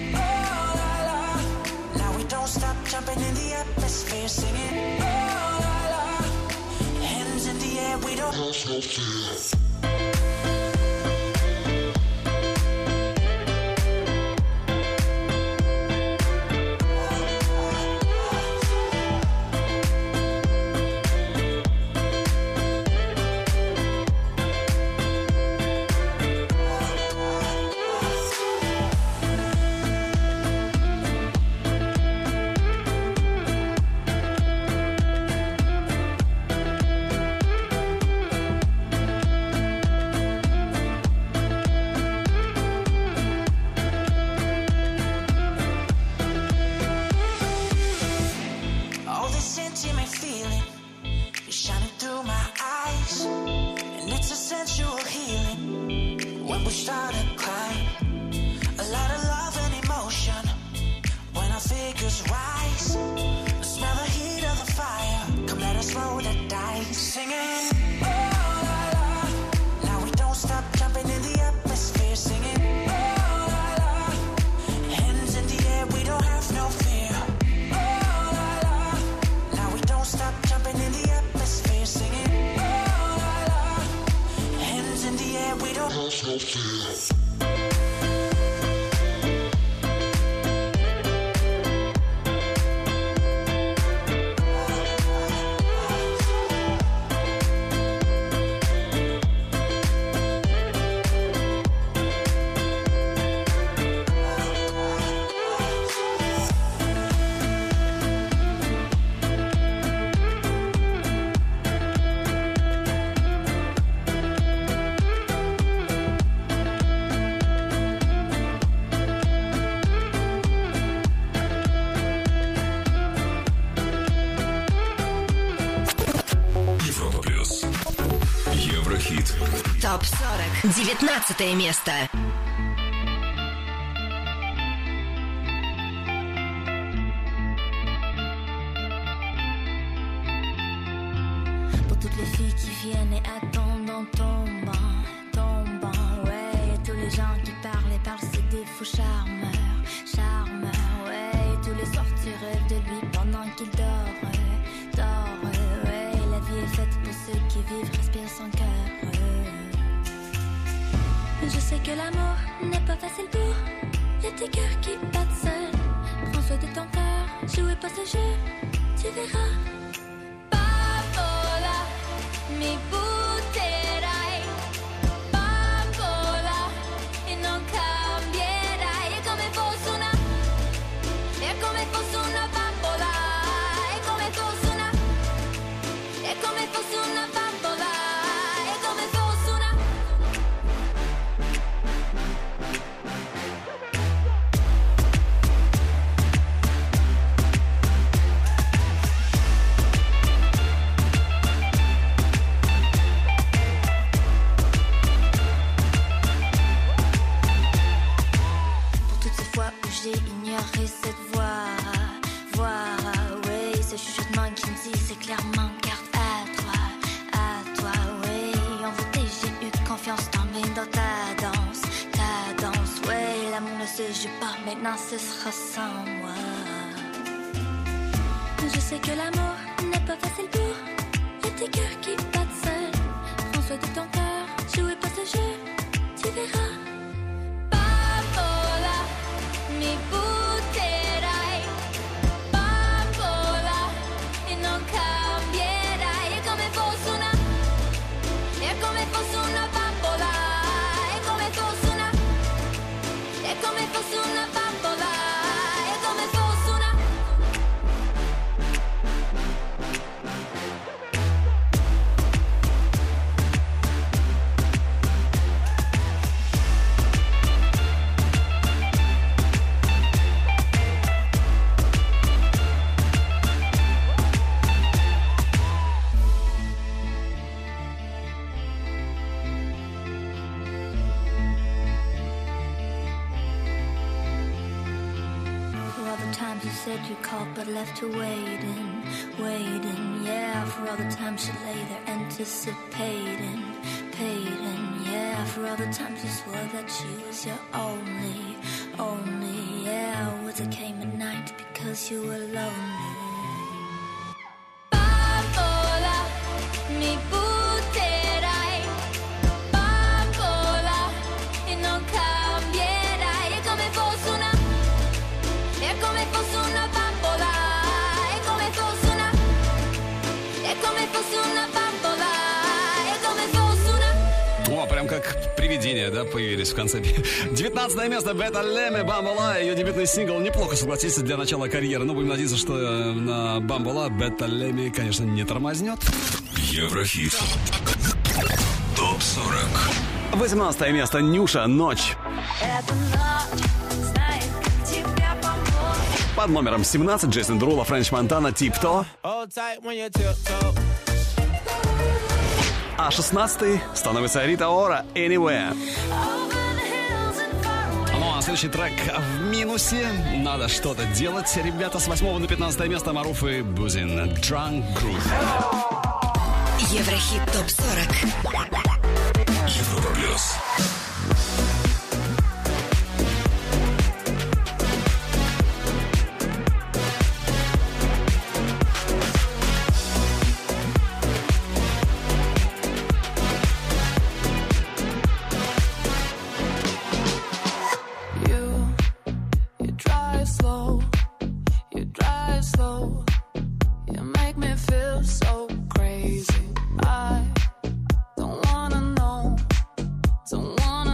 Stop jumping in the atmosphere, singing oh la la. Hands in the air, we don't have no fear. ТОП-40. 19 место. Pour toutes les filles qui viennent et attendent en tombant, ouais. Et tous les gens qui parlent et parlent, c'est des faux charmeurs, ouais. Et tous les soirs tu rêves de lui pendant qu'il dort, ouais. La vie est faite pour ceux qui vivent, respirent son cœur. Je sais que l'amour n'est pas facile pour les petits cœurs qui battent seuls. Prends soin de ton cœur, jouez pas ce jeu, tu verras. Bambola, mi butterai. Bambola, e non cambierai. È come fosse una sais, je pars maintenant, ce sera sans moi. Je sais que l'amour n'est pas facile pour les petits cœurs qui battent seuls. Prends soin de ton cœur, jouez pas ce jeu, tu verras. Bambola, mi butterai. Bambola, e non cambierai. È come fosse una, è come fosse una bambola. È come fosse una, è come fosse una bambola. È come fosse una. You said you called but left her waiting, waiting, yeah. For all the times she lay there anticipating, paiding, yeah. For all the times you swore that she was your only, only, yeah. Was it came at night because you were lonely? Bambola, mi butterai. Bambola, e non cambierai. È come fosse una, è come fosse una bambola, è come fosse una, è come fosse una bambola, è come fosse una. О, прям как привидения, да, появились в конце. 19 место Бета Леме, Бамбола. Ее дебютный сингл неплохо, согласиться, для начала карьеры. Но будем надеяться, что на Бамбола Бета Леме, конечно, не тормознет. Еврохит. ТОП-40. 18 место Нюша, Ночь. Это ночь, знает, как тебя помочь. Под номером 17 Джейсон Дерула, Френч Монтана, Тип-То. А 16 становится Рита Ора, Anywhere. Ну а следующий трек в минусе. Надо что-то делать. Ребята, с 8 на 15 место Маруф и Бузин. Drunk Groove. Еврохит ТОП-40. Европа плюс. You make me feel so crazy. I don't wanna know, don't wanna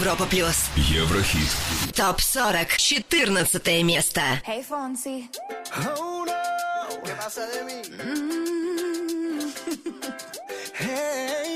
Европа плюс. Еврохит. Топ 40. 14 место. Hey, Fonsi. Oh, no. ¿Qué pasa de mí? Hey,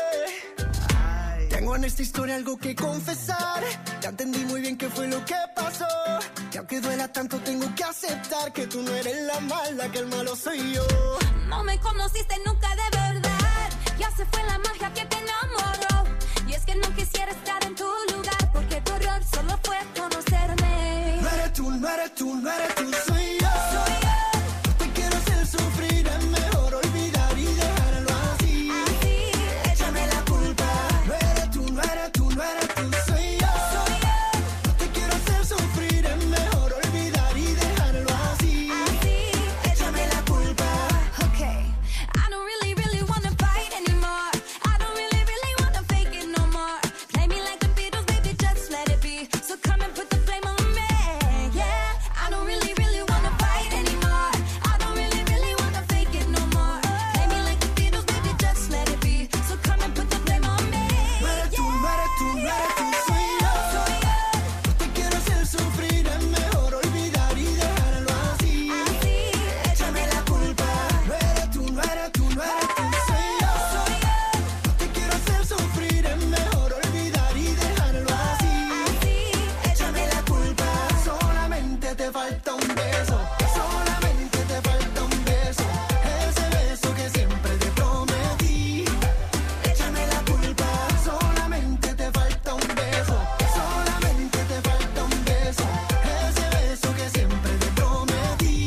yeah. Tengo en esta historia algo que confesar. Ya entendí muy bien qué fue lo que pasó. Y aunque duela tanto, tengo que aceptar que tú no eres la mala, que el malo soy yo. No me conociste nunca de verdad. Ya se fue la magia que te enamoró. Y es que no quisiera estar en tu lugar, porque tu error solo fue conocerme. No eres tú, no eres tú, no eres tú, soy yo. Soy yo. Te quiero hacer sufrir, es mejor olvidar y dejarlo así. Así, échame la culpa. No eres tú, no eres tú, no eres tú, soy yo. Soy yo. Te quiero hacer sufrir, es mejor olvidar y dejarlo así. Así, échame la culpa. Okay, I don't really, really wanna fight anymore. I don't really, really wanna fake it no more. Play me like the Beatles, baby, just let it be. So come and put the blame on me, yeah. I don't really, really wanna fight anymore. I don't really, really wanna fake it no more. Play me like the Beatles, baby, just let it be. So come and put the blame on me, No eres tú, no eres tú, no eres tú, soy yo. Soy yo. Te quiero hacer sufrir, es mejor olvidar y dejarlo así. Así, Échame la culpa. No eres tú, no eres tú, no eres tú, soy yo. soy yo. Te quiero hacer sufrir, es mejor olvidar y dejarlo así. Así, Échame la culpa. Solamente te falta un beso. Solamente te falta un beso. Ese beso que siempre te prometí. Échame la culpa. Solamente te falta un beso. Solamente te falta un beso. Ese beso que siempre te prometí.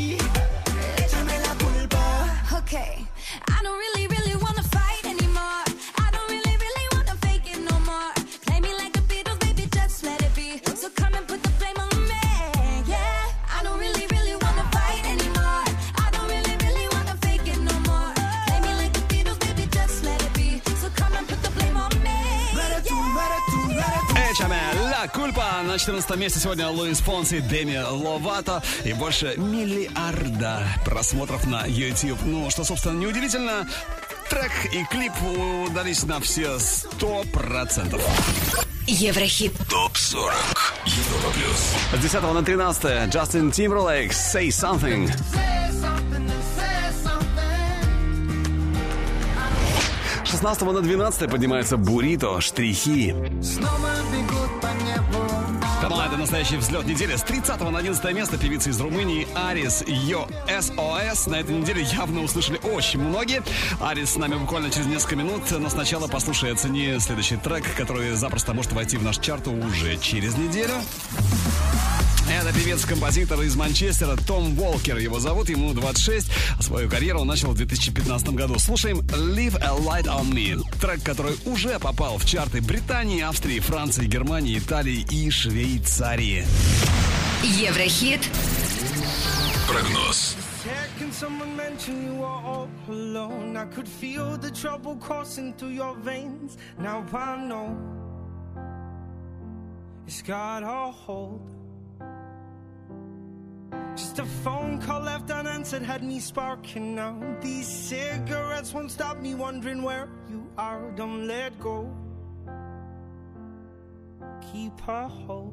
Échame la culpa. Okay, I don't really, really wanna fight anymore. I don't really, really wanna fake it no more. Play me like the Beatles, baby, just let it be. So come and put the blame on me, yeah. I don't really, really wanna fight anymore. I don't really, really wanna fake it no more. Play me like the Beatles, baby, just let it be. So come and put the blame on me, No eres tú, no eres tú, no eres tú. Эчаме «Ла Кульпа». На 14 месте сегодня Луис Фонси, Деми Ловато и больше миллиарда просмотров на YouTube. Ну, что, собственно, неудивительно, трек и клип удались на все 100%. Еврохит. Топ 40. Европа плюс. С 10 на 13 Джастин Тимберлейк «Say Something». С 16 на 12 поднимается «Буррито. Штрихи». Снова бегут по небу. Канал «Это настоящий взлет недели». С 30 на 11 место певица из Румынии Арис Йо СОС. На этой неделе явно услышали очень многие. Арис с нами буквально через несколько минут. Но сначала послушай и оцени следующий трек, который запросто может войти в наш чарт уже через неделю. Это певец-композитор из Манчестера Том Уолкер. Его зовут, ему 26. Свою карьеру он начал в 2015 году. Слушаем «Leave a Light on Me». Трек, который уже попал в чарты Британии, Австрии, Франции, Германии, Италии и Швейцарии. Еврохит. Прогноз. Can someone mention you are all alone? I could feel the trouble coursing through your veins. Now I know it's got a hold. Just a phone call left unanswered had me sparking now. These cigarettes won't stop me wondering where you are. Don't let go. Keep a hold.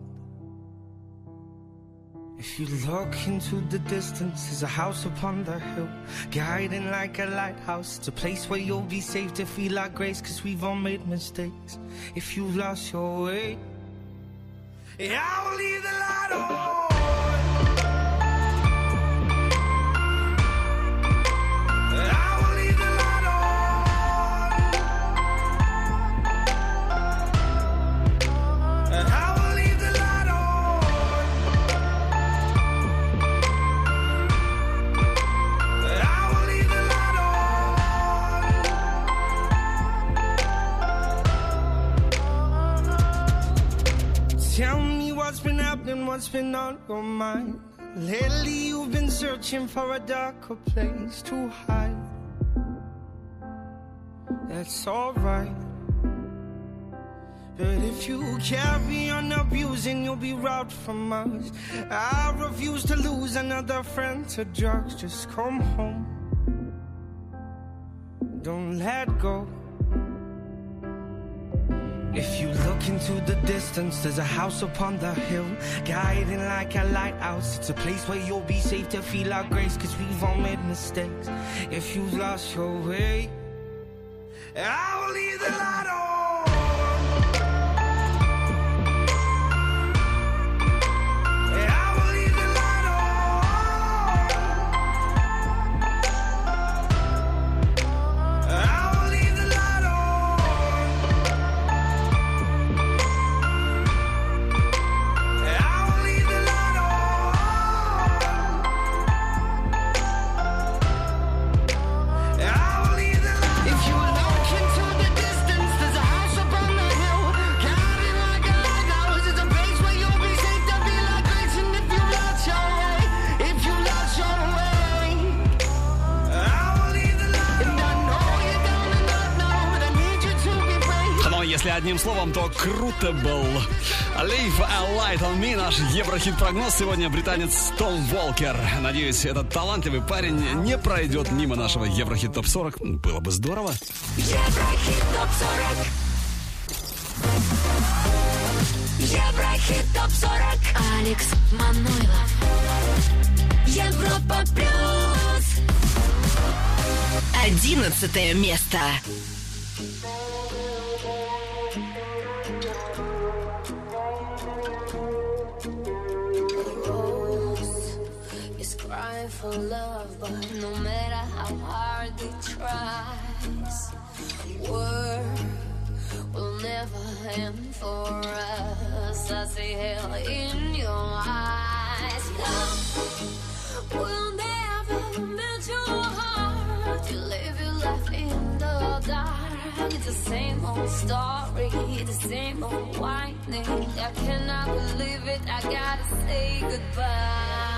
If you look into the distance, there's a house upon the hill, guiding like a lighthouse. It's a place where you'll be safe to feel like grace, 'cause we've all made mistakes. If you've lost your way, yeah, I'll leave the light on. Tell me what's been happening, what's been on your mind. Lately you've been searching for a darker place to hide. That's alright. But if you carry on abusing, you'll be robbed from us. I refuse to lose another friend to drugs. Just come home. Don't let go. If you look into the distance, there's a house upon the hill, guiding like a lighthouse. It's a place where you'll be safe to feel our grace, cause we've all made mistakes. If you've lost your way, I will leave the light on. Если одним словом, то круто был. Leave a light on me, наш еврохит-прогноз. Сегодня британец Том Волкер. Надеюсь, этот талантливый парень не пройдет мимо нашего Еврохит ТОП-40. Было бы здорово. Еврохит ТОП-40. Еврохит ТОП-40. Алекс Манойлов. Европа плюс. 11 место. For love, but no matter how hard they try, war will never end for us. I see hell in your eyes. Love will never melt your heart. You live your life in the dark. It's the same old story, the same old whining. I cannot believe it. I gotta say goodbye.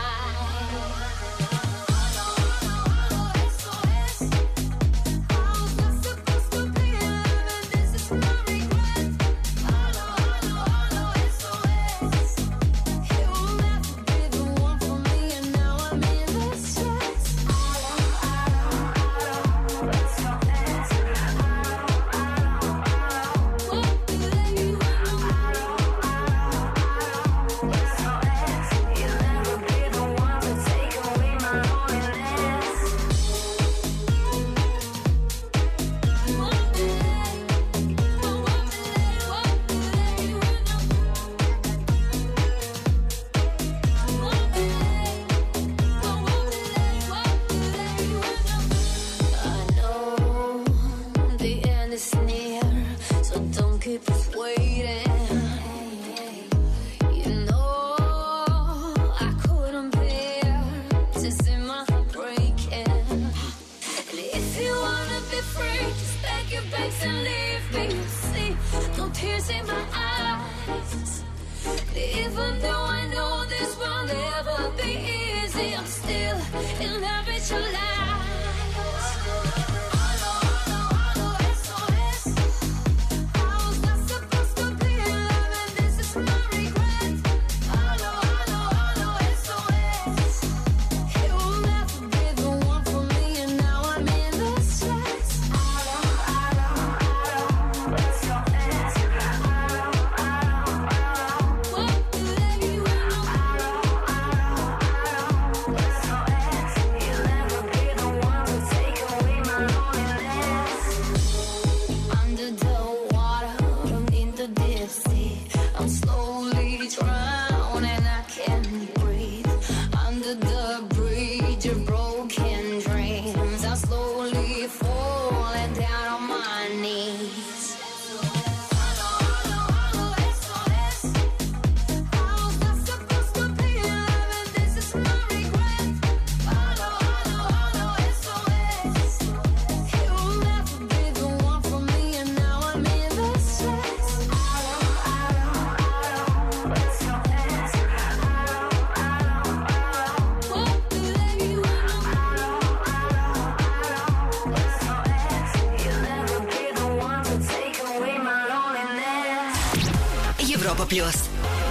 Европа плюс.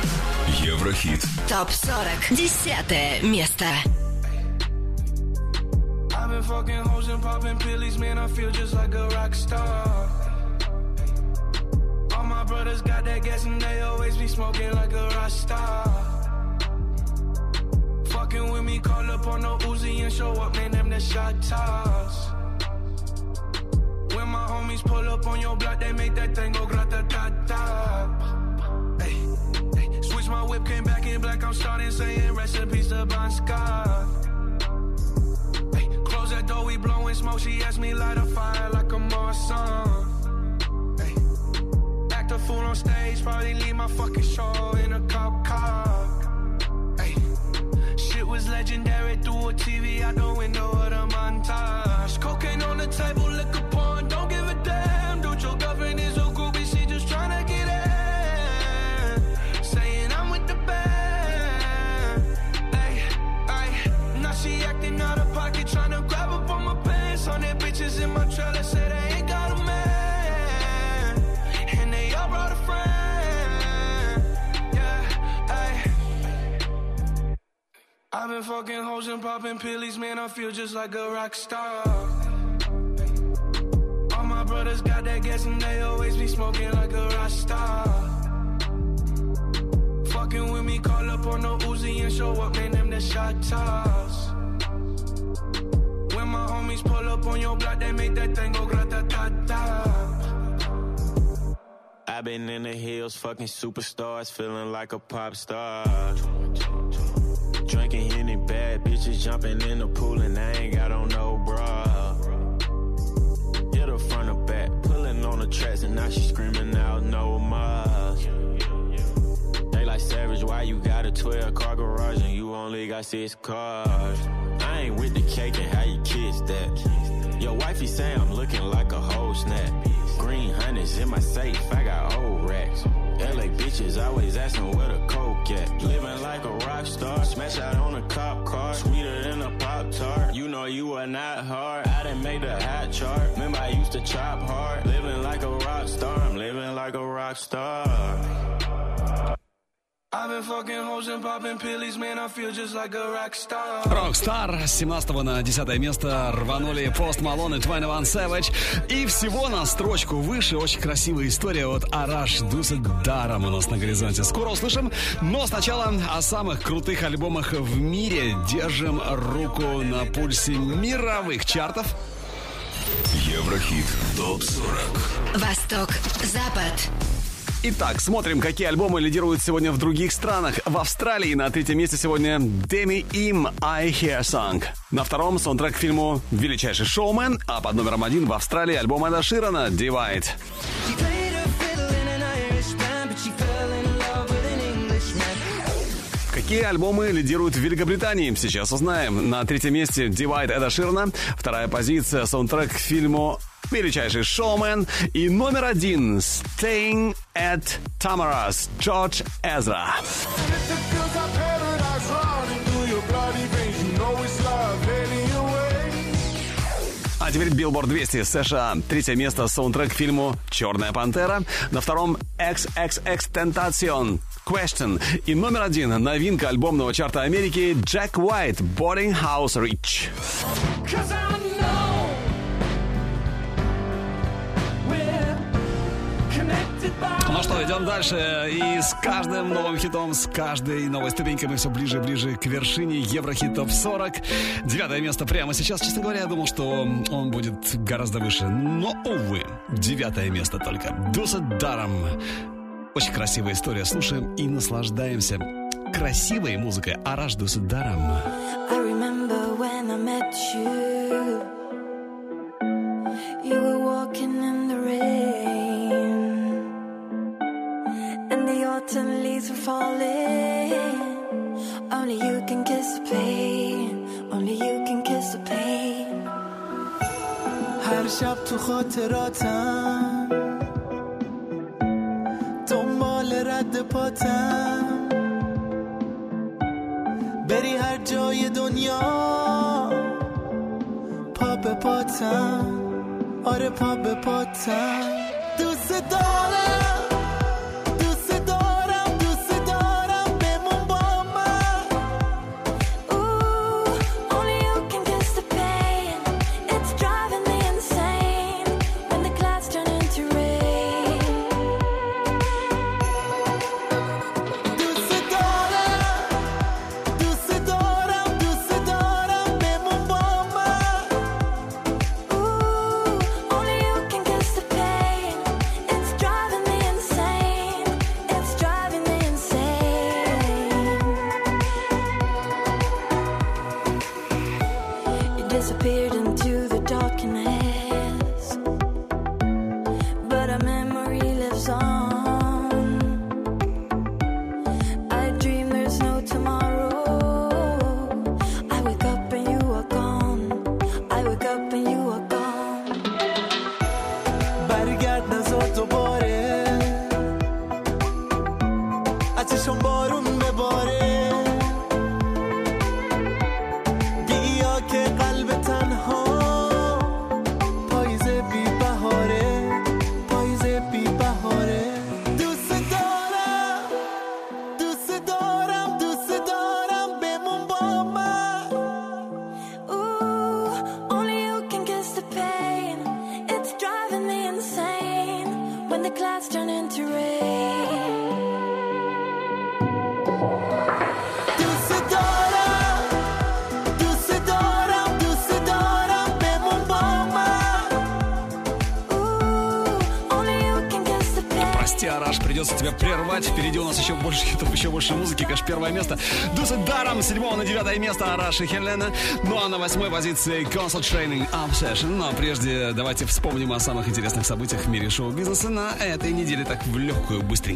Еврохит. ТОП-40. 10 место. I've been fucking hoes and popping pillies, man, I feel just like a rock star. All my brothers got that gas and they always be smoking like a rock star. Fucking with me, call up on the Uzi and show up, man, them the shot toss. When my homies pull up on your block, they make that thing go grata-ta-ta. Hey, hey, switch my whip, came back in black, I'm starting saying recipes to Bon Scott. Hey, close that door, we blowing smoke, she asked me light a fire like a Marsan. Hey, act a fool on stage, probably leave my fucking show in a cop car. Hey, shit was legendary through a TV out the window of the montage. Cocaine on the table, liquor porn, don't give a damn. Dude, your girlfriend is a groupie, she just tryna get in. Saying I'm with the band. Ay, ay, now she acting out of pocket, tryna grab up on my pants. On their bitches in my trailer, say they ain't got a man. And they all brought a friend. Yeah, ay. I've been fucking hoes and popping pillies, man, I feel just like a rock star. All my brothers got that gas and they always be smoking like a rock star. Fucking with me, call up on the Uzi and show up, man, them the shot toss. When my homies pull up on your block, they make that thing go grata-ta-ta. I've been in the hills, fucking superstars, feeling like a pop star. Drinking Henny, bad bitches jumping in the pool and I ain't got on no bra. Hit her front or back, pulling on the tracks and now she screaming out no more. They like Savage, why you got a 12-car garage and you only got 6 cars? I ain't with the cake and how you kiss that. Your wifey say I'm looking like a whole snap. Green honey's in my safe, I got old racks. LA bitches always asking where the coke at. Living like a rock star, smash out on a cop car. Sweeter than a Pop-Tart, you know you are not hard. I done made the hot chart, remember I used to chop hard. Living like a rock star, I'm living like a rock star. I've been fucking hoes and popping pillies, man, I feel just like a rock star. Rockstar с 17 на 10 место рванули Post Malone и 21 Savage. И всего на строчку выше очень красивая история от Arash Дуса Даром у нас на горизонте. Скоро услышим, но сначала о самых крутых альбомах в мире. Держим руку на пульсе мировых чартов. Еврохит ТОП-40. Восток, Запад. Итак, смотрим, какие альбомы лидируют сегодня в других странах. В Австралии на 3-м месте сегодня Demi Im I Hear Song. На 2-м саундтрек к фильму «Величайший шоумен», а под номером 1 в Австралии альбом Эда Ширана «Divide». Какие альбомы лидируют в Великобритании? Сейчас узнаем. На 3-м месте Divide Эда Ширана. 2-я позиция саундтрек к фильму «Величайший шоумен». И номер 1 «Staying at Tamara's» Джордж Эзра. А теперь Billboard 200 США. 3-е место саундтрек к фильму «Черная пантера». На 2-м XXXTentacion Question. И номер 1 новинка альбомного чарта Америки Джек Уайт Boarding House Rich. Ну что, идем дальше. И с каждым новым хитом, с каждой новой ступенькой мы все ближе и ближе к вершине Еврохит ТОП-40. 9-е место прямо сейчас. Честно говоря, я думал, что он будет гораздо выше. Но, увы, 9-е место только. Дуса Даром. Очень красивая история. Слушаем и наслаждаемся красивой музыкой. Arash Дуса Даром. I remember when I met you. You were walking in the rain. And the autumn leaves were falling. Only you can kiss the pain. Only you can kiss the pain. هر شب تو خاطراتم دنبال رد پاتم بری هر جای دنیا پا به پاتم آره پا به پاتم دوست دارم disappeared into the darkness, but our memory lives on. I dream there's no tomorrow. I wake up and you are gone. I wake up and you are gone. برگرد نزار دوباره از چشم بارون بباره بیا که قلب تنها پاییز بی بهاره پاییز بی بهاره دوست دارم دوست دارم دوست دارم بمون با من Ooh, only you can kiss the pain. It's driving me insane when the clouds turn into rain. دوست دارم دوست دارم دوست دارم بمون با من Only you can kiss the pain. Прости, Араш, придется тебя прервать. Впереди у нас еще больше хитов, еще больше музыки. Конечно, первое место. Дуса Даром с 7 на 9 место Араш и Хелена. Ну а на 8 позиции Console Training Obsession. Ну а прежде давайте вспомним о самых интересных событиях в мире шоу-бизнеса на этой неделе. Так в легкую, быстренько.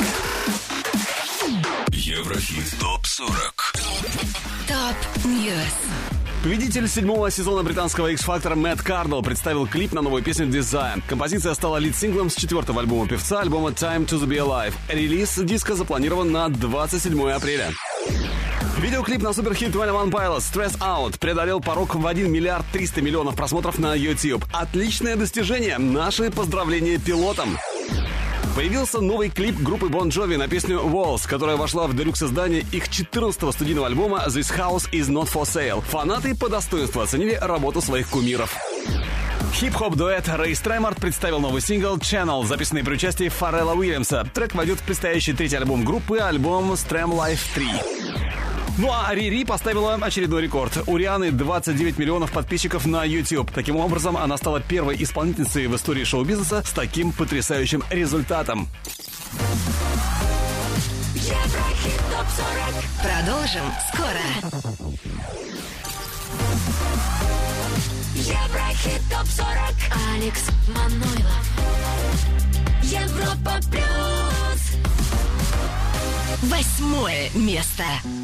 Еврохит ТОП-40. Топ-ньюс. Победитель 7-го сезона британского X-Factor Мэтт Кардл представил клип на новую песню Desire. Композиция стала лид-синглом с 4-го альбома певца, альбома Time to Be Alive. Релиз диска запланирован на 27 апреля. Видеоклип на суперхит 21 Pilots Stress Out преодолел порог в 1 миллиард 300 миллионов просмотров на YouTube. Отличное достижение. Наши поздравления пилотам. Появился новый клип группы Bon Jovi на песню Walls, которая вошла в делюкс-издание их 14-го студийного альбома This House Is Not For Sale. Фанаты по достоинству оценили работу своих кумиров. Хип-хоп-дуэт Рэй Стремарт представил новый сингл Channel, записанный при участии Фаррелла Уильямса. Трек войдет в предстоящий третий альбом группы, альбом Stram Life 3. Ну а Рири поставила очередной рекорд. У Рианы 29 миллионов подписчиков на YouTube. Таким образом, она стала первой исполнительницей в истории шоу-бизнеса с таким потрясающим результатом. Еврохит ТОП-40. Продолжим скоро. Еврохит ТОП-40. Алекс Манойлов. Европа плюс. 8-е место.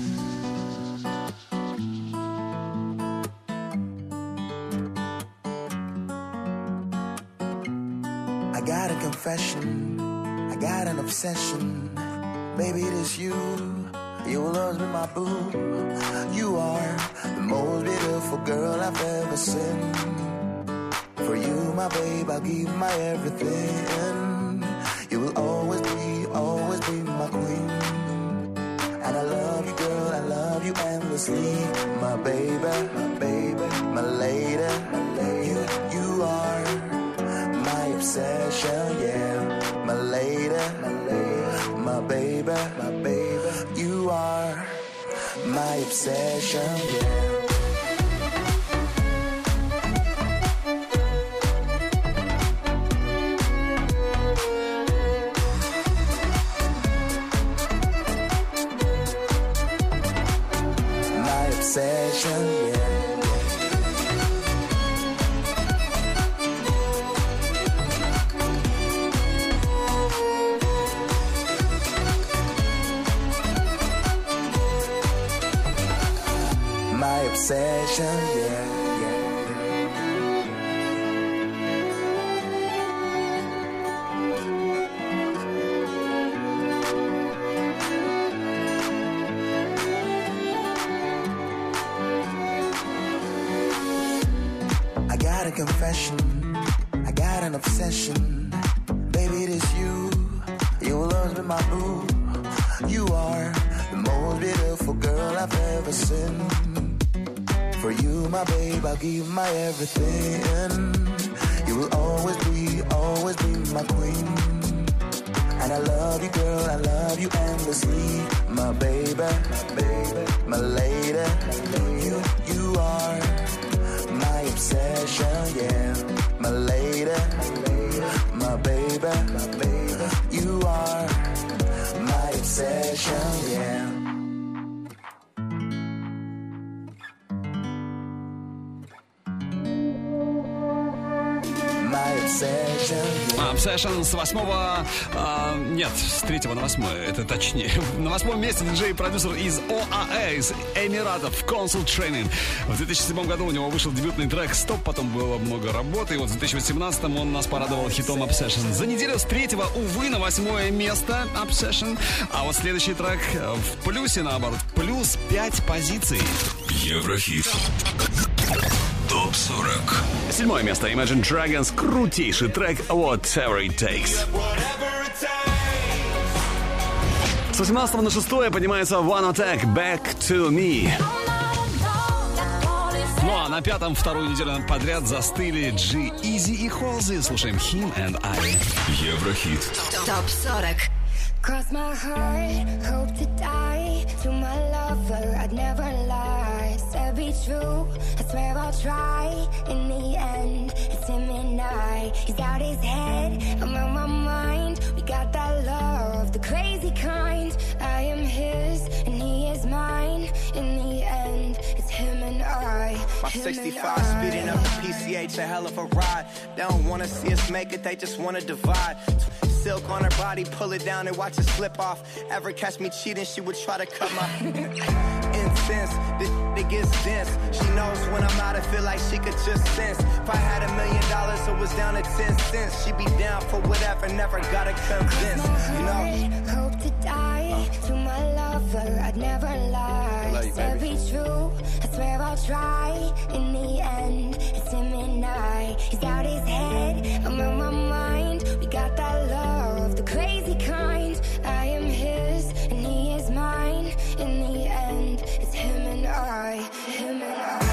I got a confession, I got an obsession. Baby, it is you, you will always be my boo. You are the most beautiful girl I've ever seen. For you, my babe, I'll give my everything. You will always be my queen. And I love you, girl, I love you endlessly. My baby, my lady. You are my obsession, yeah. My lady, my baby. You are my obsession, yeah. Obsession, yeah. My obsession, yeah. Confession, I got an obsession. Baby, it is you. You will always be my boo. You are the most beautiful girl I've ever seen. For you, my babe, I'll give my everything. You will always be my queen. And I love you, girl, I love you endlessly. My baby, my lady. You are my obsession, yeah. My lady, my baby. You are my obsession, yeah. Obsession с 8-го... нет, с 3-го на 8-е, это точнее. На 8-м месте диджей-продюсер из ОАЭ, из Эмиратов, Consult Training. В 2007 году у него вышел дебютный трек «Стоп», потом было много работы, и вот в 2018 он нас порадовал хитом Obsession. За неделю с 3-го, увы, на 8-е место Obsession, а вот следующий трек в плюсе, наоборот, плюс 5 позиций. Еврохит. ТОП-40. 7-е место Imagine Dragons, крутейший трек Whatever It Takes. С 18 на 6 поднимается One Attack Back to Me. Ну а на 5-м вторую неделю подряд застыли G-Eazy и Halsey. Слушаем Him and I. Еврохит. ТОП-40. Cross my heart, hope to die. To my lover, I'd never lie. Said be true, I swear I'll try. In the end, it's him and I. He's out his head, I'm on my mind. We got that love, the crazy kind. I am his, and he is mine. In the end, it's him and I. My 65 speeding up the PCH, a hell of a ride. They don't wanna see us make it, they just wanna divide. Silk on her body, pull it down and watch it slip off. Ever catch me cheating, she would try to cut my incense. This it gets dense. She knows when I'm out, I feel like she could just sense. If I had $1 million, it was down to 10 cents. She'd be down for whatever, never gotta convince. You know. Hope to die to my lover, I'd never lie. Love you, Said baby. be true, I swear I'll try. In the end, it's him and I. He's out his head, I'm on my mind. We got that love, the crazy kind. I am his, and he is mine. In the end, it's him and I. Him and I.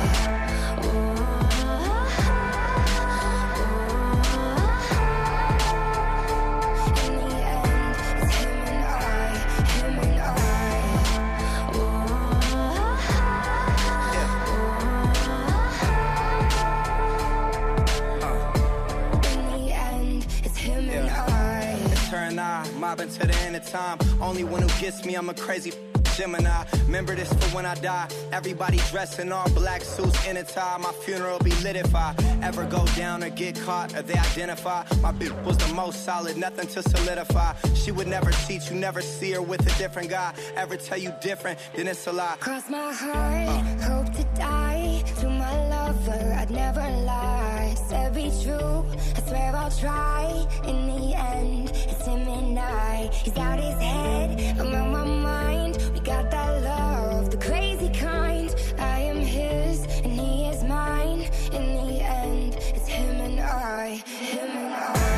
Mobbing to the end of time. Only one who gets me, I'm a crazy Gemini. Remember this for when I die. Everybody dressed in all black suits in a tie. My funeral be lit if I ever go down or get caught or they identify. My bitch was the most solid, nothing to solidify. She would never cheat, you never see her with a different guy. Ever tell you different, then it's a lie. Cross my heart, hope to die. To my lover, I'd never lie. Said be true, I swear I'll try. In the end, it's him and I. He's out his head, I'm on my mind. We got that love, the crazy kind. I am his, and he is mine. In the end, it's him and I. Him and I.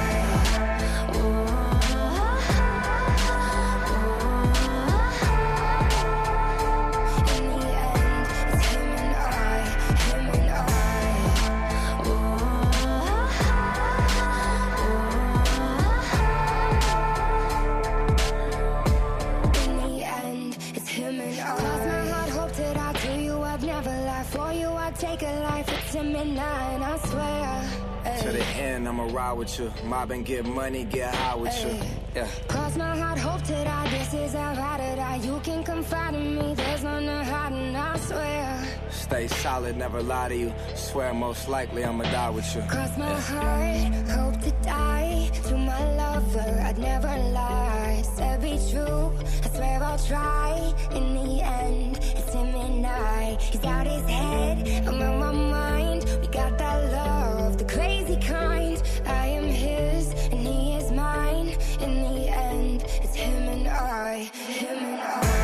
Take a life, it's him and I swear. To the end, I'ma ride with you. Mob and get money, get high with you. Yeah. Cross my heart, hope to die. This is how I die. You can confide in me. There's none to hide, and I swear. Stay solid, never lie to you. Swear most likely I'ma die with you. Cross my heart, hope to die. To my lover, I'd never lie. Said be true, I swear I'll try. In the end, it's him and I. He's out his head, I'm on my mind. We got that love, the crazy kind. I am his, and he is mine. In the end, it's him and I. Him and I.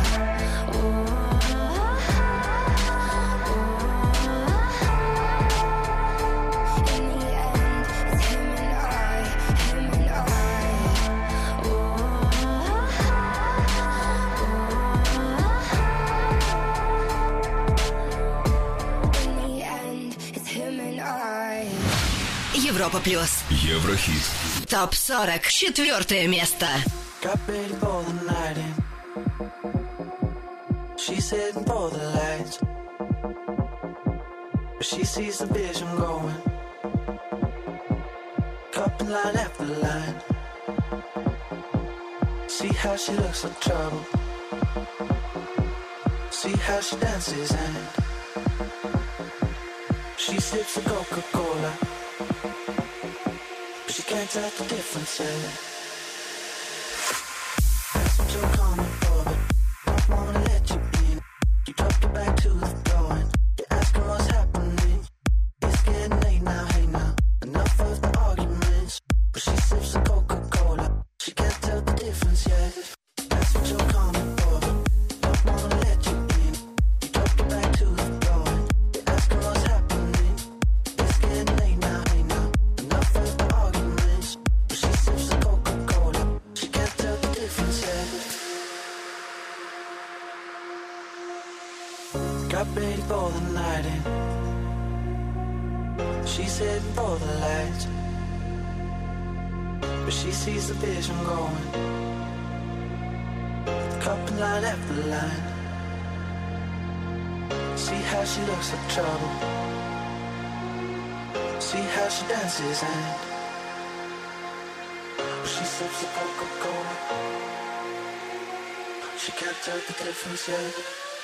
Европа плюс. Еврохит. ТОП-40. 4 место. Got ready for the night in. She's heading for the lights. But she sees the vision going. Couple line after line. See how she looks like trouble. See how she dances and she sips a Coca-Cola. tell the difference, yeah. That's what you're coming for, but don't wanna let you in. You drop your back to the floor and you're asking what's happening. It's getting late now, hey now. Enough of the arguments. But she sips a Coca-Cola. She can't tell the difference, yeah. That's what you're coming for, but don't wanna let you in. You drop your back to the floor and you're asking what's happening. It's getting late now, hey now. Enough of the arguments. But she sips a Coca-Cola. She can't tell the difference, yeah. Got ready for the night and she's heading for the lights. But she sees the vision going, cup and line after line. See how she looks like trouble. See how she dances and she sips the Coca-Cola. She can't tell the difference yet.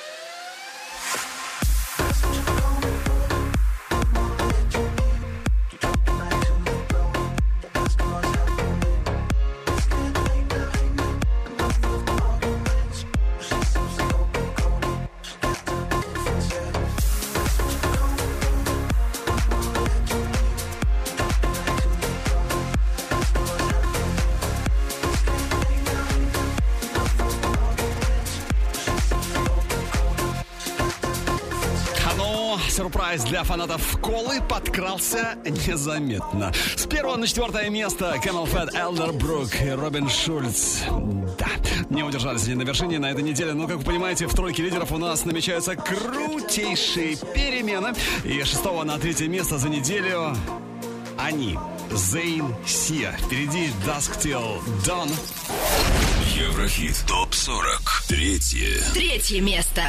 Сюрприз для фанатов колы подкрался незаметно. С 1 на 4 место Camel Fat, Elderbrook и Робин Шульц. Да, не удержались они на вершине на этой неделе. Но, как вы понимаете, в тройке лидеров у нас намечаются крутейшие перемены. И с 6 на 3 место за неделю они. Zayn, Sia. Впереди Dusk Till Dawn. Еврохит ТОП-40. Третье место.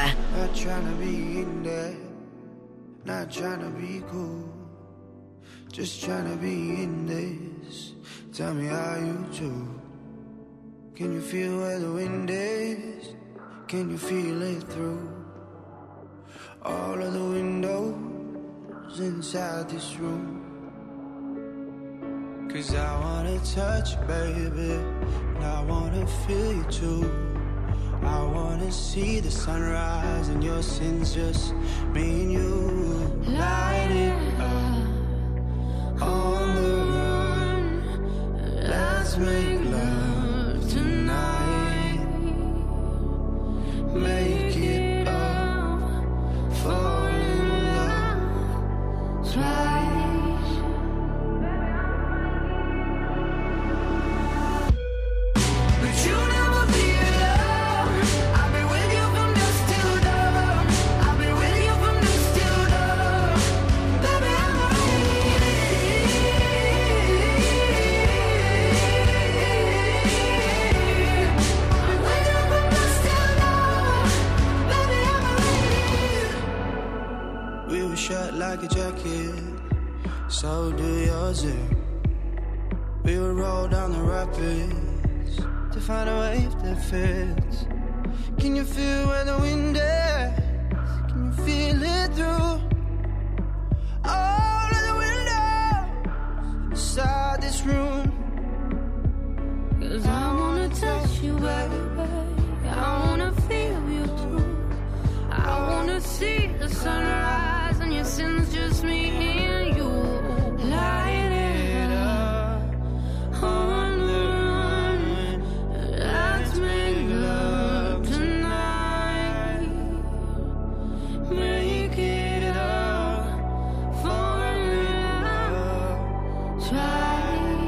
Not tryna be cool, just tryna be in this. Tell me how you do. Can you feel where the wind is? Can you feel it through all of the windows inside this room? 'Cause I wanna touch you, baby, and I wanna feel you too. I wanna see the sunrise and your sins, just me and you. Light it up on the run. Let's make love tonight. Make it up, fall in love twice. But you never be alone. I'll be with you from dusk till dawn. I'll be with you from dusk till dawn. Baby, I'm ready. I'll be with you from dusk till dawn. Baby, I'm ready. We were shut like a jacket, so do yours. We would roll down the rapids to find a wave that fits. Can you feel where the wind is? Can you feel it through all of the windows inside this room? 'Cause I wanna touch you, baby. I wanna feel you too. I wanna see the sunrise and your sins, just me and you. Light it up on the run. Let's make love tonight. Make it up for love. Try.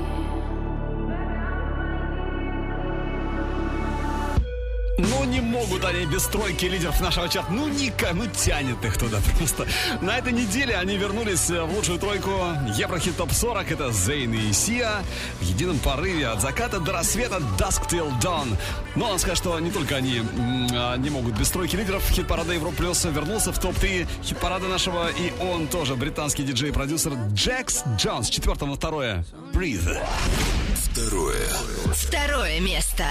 Ну, не могут они без тройки лидеров нашего чарта. Ну, тянет их туда просто. На этой неделе они вернулись в лучшую тройку Еврохит ТОП-40. Это Zayn и Sia. В едином порыве от заката до рассвета Dusk Till Dawn. Но надо сказать, что не только они не могут без тройки лидеров. Хит-парада Европа Плюс вернулся в топ-3 хит-парада нашего. И он тоже, британский диджей и продюсер Джекс Джонс. 4 на 2 Breathe. Второе место.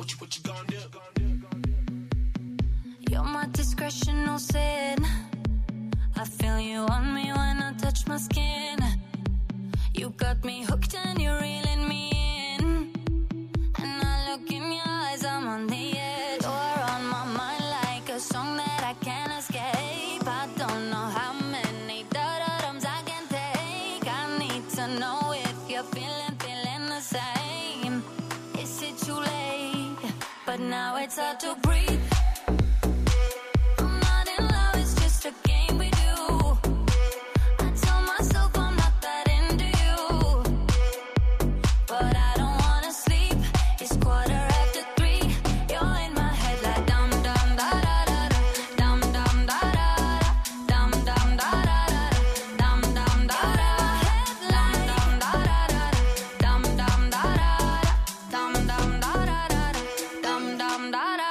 You're my discretional sin. I feel you on me when I touch my skin. You got me hooked and you're reeling me in. And I look in your eyes, I'm on the edge. You're on my mind like a song that I can't escape. I don't know how many da-da-dums I can take. I need to know if you're feeling the same. Is it too late? But now it's hard to breathe. I'm not in love, it's just a game we do. I tell myself I'm not that into you, but I don't wanna sleep. It's 3:15. You're in my head like dum dum da da da da, dum dum da da da, dum dum da da da, dum dum da da, dum dum da da da, dum dum da da, dum dum da da da, dum dum da da.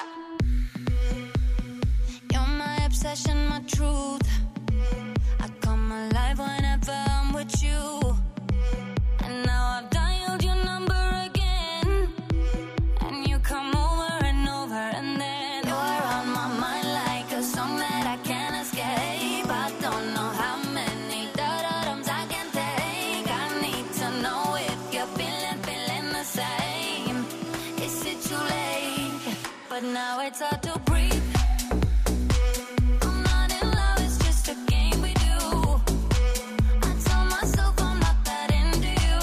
You're my obsession, my truth. I come alive whenever I'm with you. And now I've dialed your number again. And you come over and over, and then you're on my mind like a song that I can't escape. I don't know how many da-da-dums I can take. I need to know if you're feeling the same. Is it too late? But now it's hard to breathe. I'm not in love, it's just a game we do. I tell myself I'm not that into you,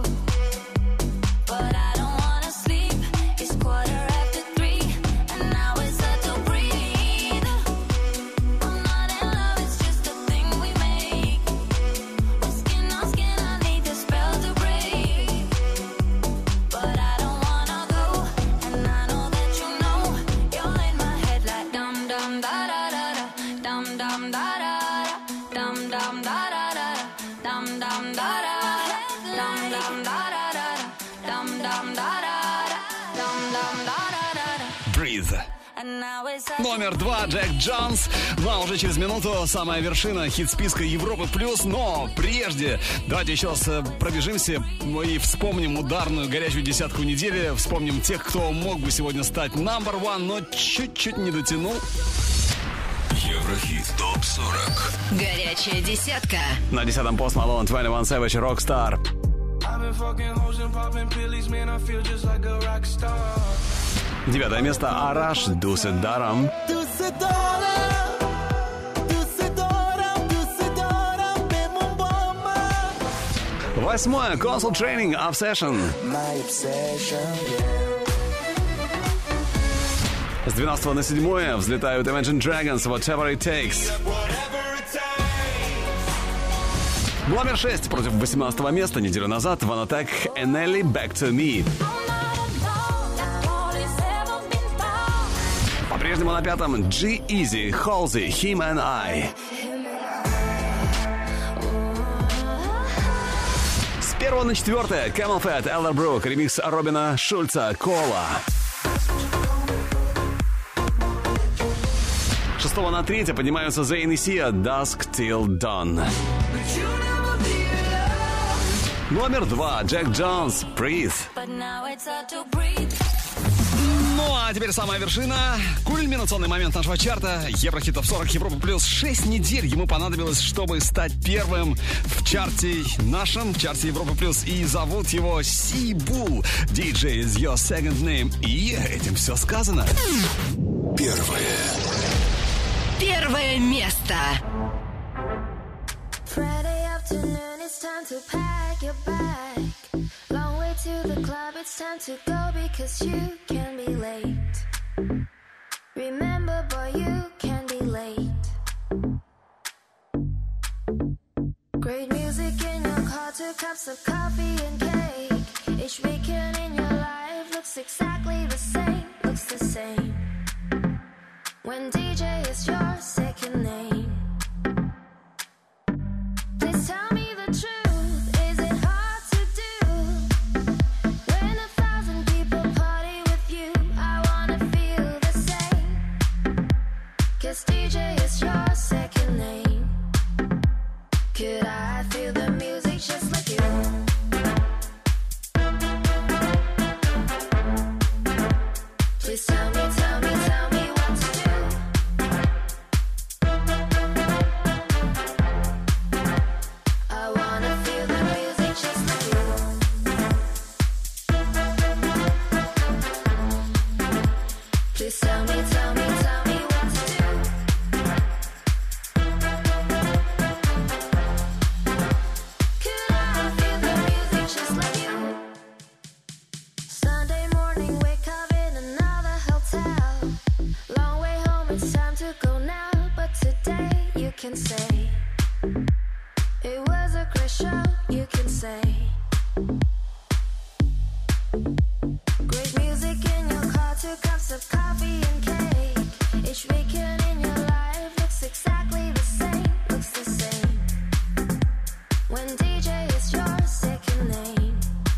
but I don't wanna sleep. It's 3:15, and now it's hard to breathe. I'm not in love, it's just a thing we make. We're skin on skin, I need the spell to break. But I don't wanna go, and I know that you know. You're in my head like dum dum da da da da, dum dum da da da, dum dum da da da, dum dum da da, dum dum da da da, dum dum da da, dum dum da da da. Breathe. And now it's hard to Номер 2, Джек Джонс. Ну а уже через минуту самая вершина хит-списка Европы плюс. Но прежде давайте еще раз пробежимся и вспомним ударную горячую десятку недели. Вспомним тех, кто мог бы сегодня стать number one, но чуть-чуть не дотянул. Еврохит ТОП-40. Горячая десятка. На 10-м Post Malone, 21 Savage, Rockstar. I've been fucking hoes and popping pillies, man, I feel just like a rock star. 9-е место Араш, Дусе Даром. Восьмое Console Training, Obsession. С 12 на 7 взлетают Imagine Dragons, Whatever It Takes. Номер 6 против 18 места неделю назад One Attack, Enely, Back to Me. По-прежнему на 5-м G-Eazy, Halsey, Him and I. С 1 на 4 Camel Fat, Eller Brook, ремикс Робина Шульца, Кола. С 6 на 3 поднимаются Zayn и Sia, Dusk Till Dawn. Номер 2 Джек Джонс, Breathe. Ну а теперь самая вершина, кульминационный момент нашего чарта. Еврохит ТОП-40 Европа плюс. 6 недель ему понадобилось, чтобы стать первым в чарте нашем, чарте Европа плюс. И зовут его Сибу. DJ is your second name. И этим все сказано. Первое место. Friday afternoon, it's time to pack your bag. Long way to the club, it's time to go because you can be late. Remember, boy, you can be late. Great music in your car, 2 cups of coffee and cake. Each weekend in your life looks exactly the same, looks the same. When DJ is your second name. Please tell me the truth, is it hard to do? When 1,000 people party with you, I wanna feel the same. 'Cause DJ is your second name. Could I feel the music just like you? Please tell me what to do. Please tell me what to do. Could I feel the music just like you? Sunday morning, wake up in another hotel. Long way home, it's time to go now. But today you can say it was a great show. You can say great music in your car, 2 cups of coffee and cake. Each weekend in your life looks exactly the same. Looks the same when DJ is your second name.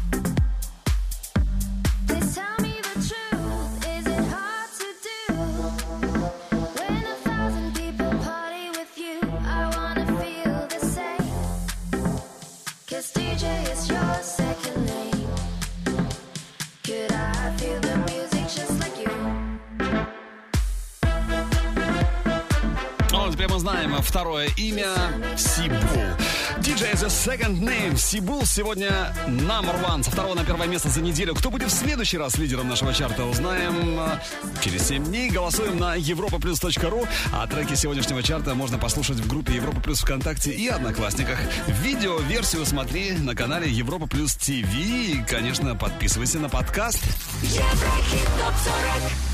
Please tell me the truth. Is it hard to do when 1,000 people party with you? I wanna feel the same. 'Cause DJ is your second name. Could I feel the music just like you? Вот теперь мы знаем второе имя Сибул. DJ The Second Name. Сибул сегодня number one. Со 2 на 1 место за неделю. Кто будет в следующий раз лидером нашего чарта, узнаем через 7 дней. Голосуем на europaplus.ru. А треки сегодняшнего чарта можно послушать в группе Европа Плюс ВКонтакте и Одноклассниках. Видео-версию смотри на канале Европа Плюс ТВ. И, конечно, подписывайся на подкаст. Еврохит ТОП 40.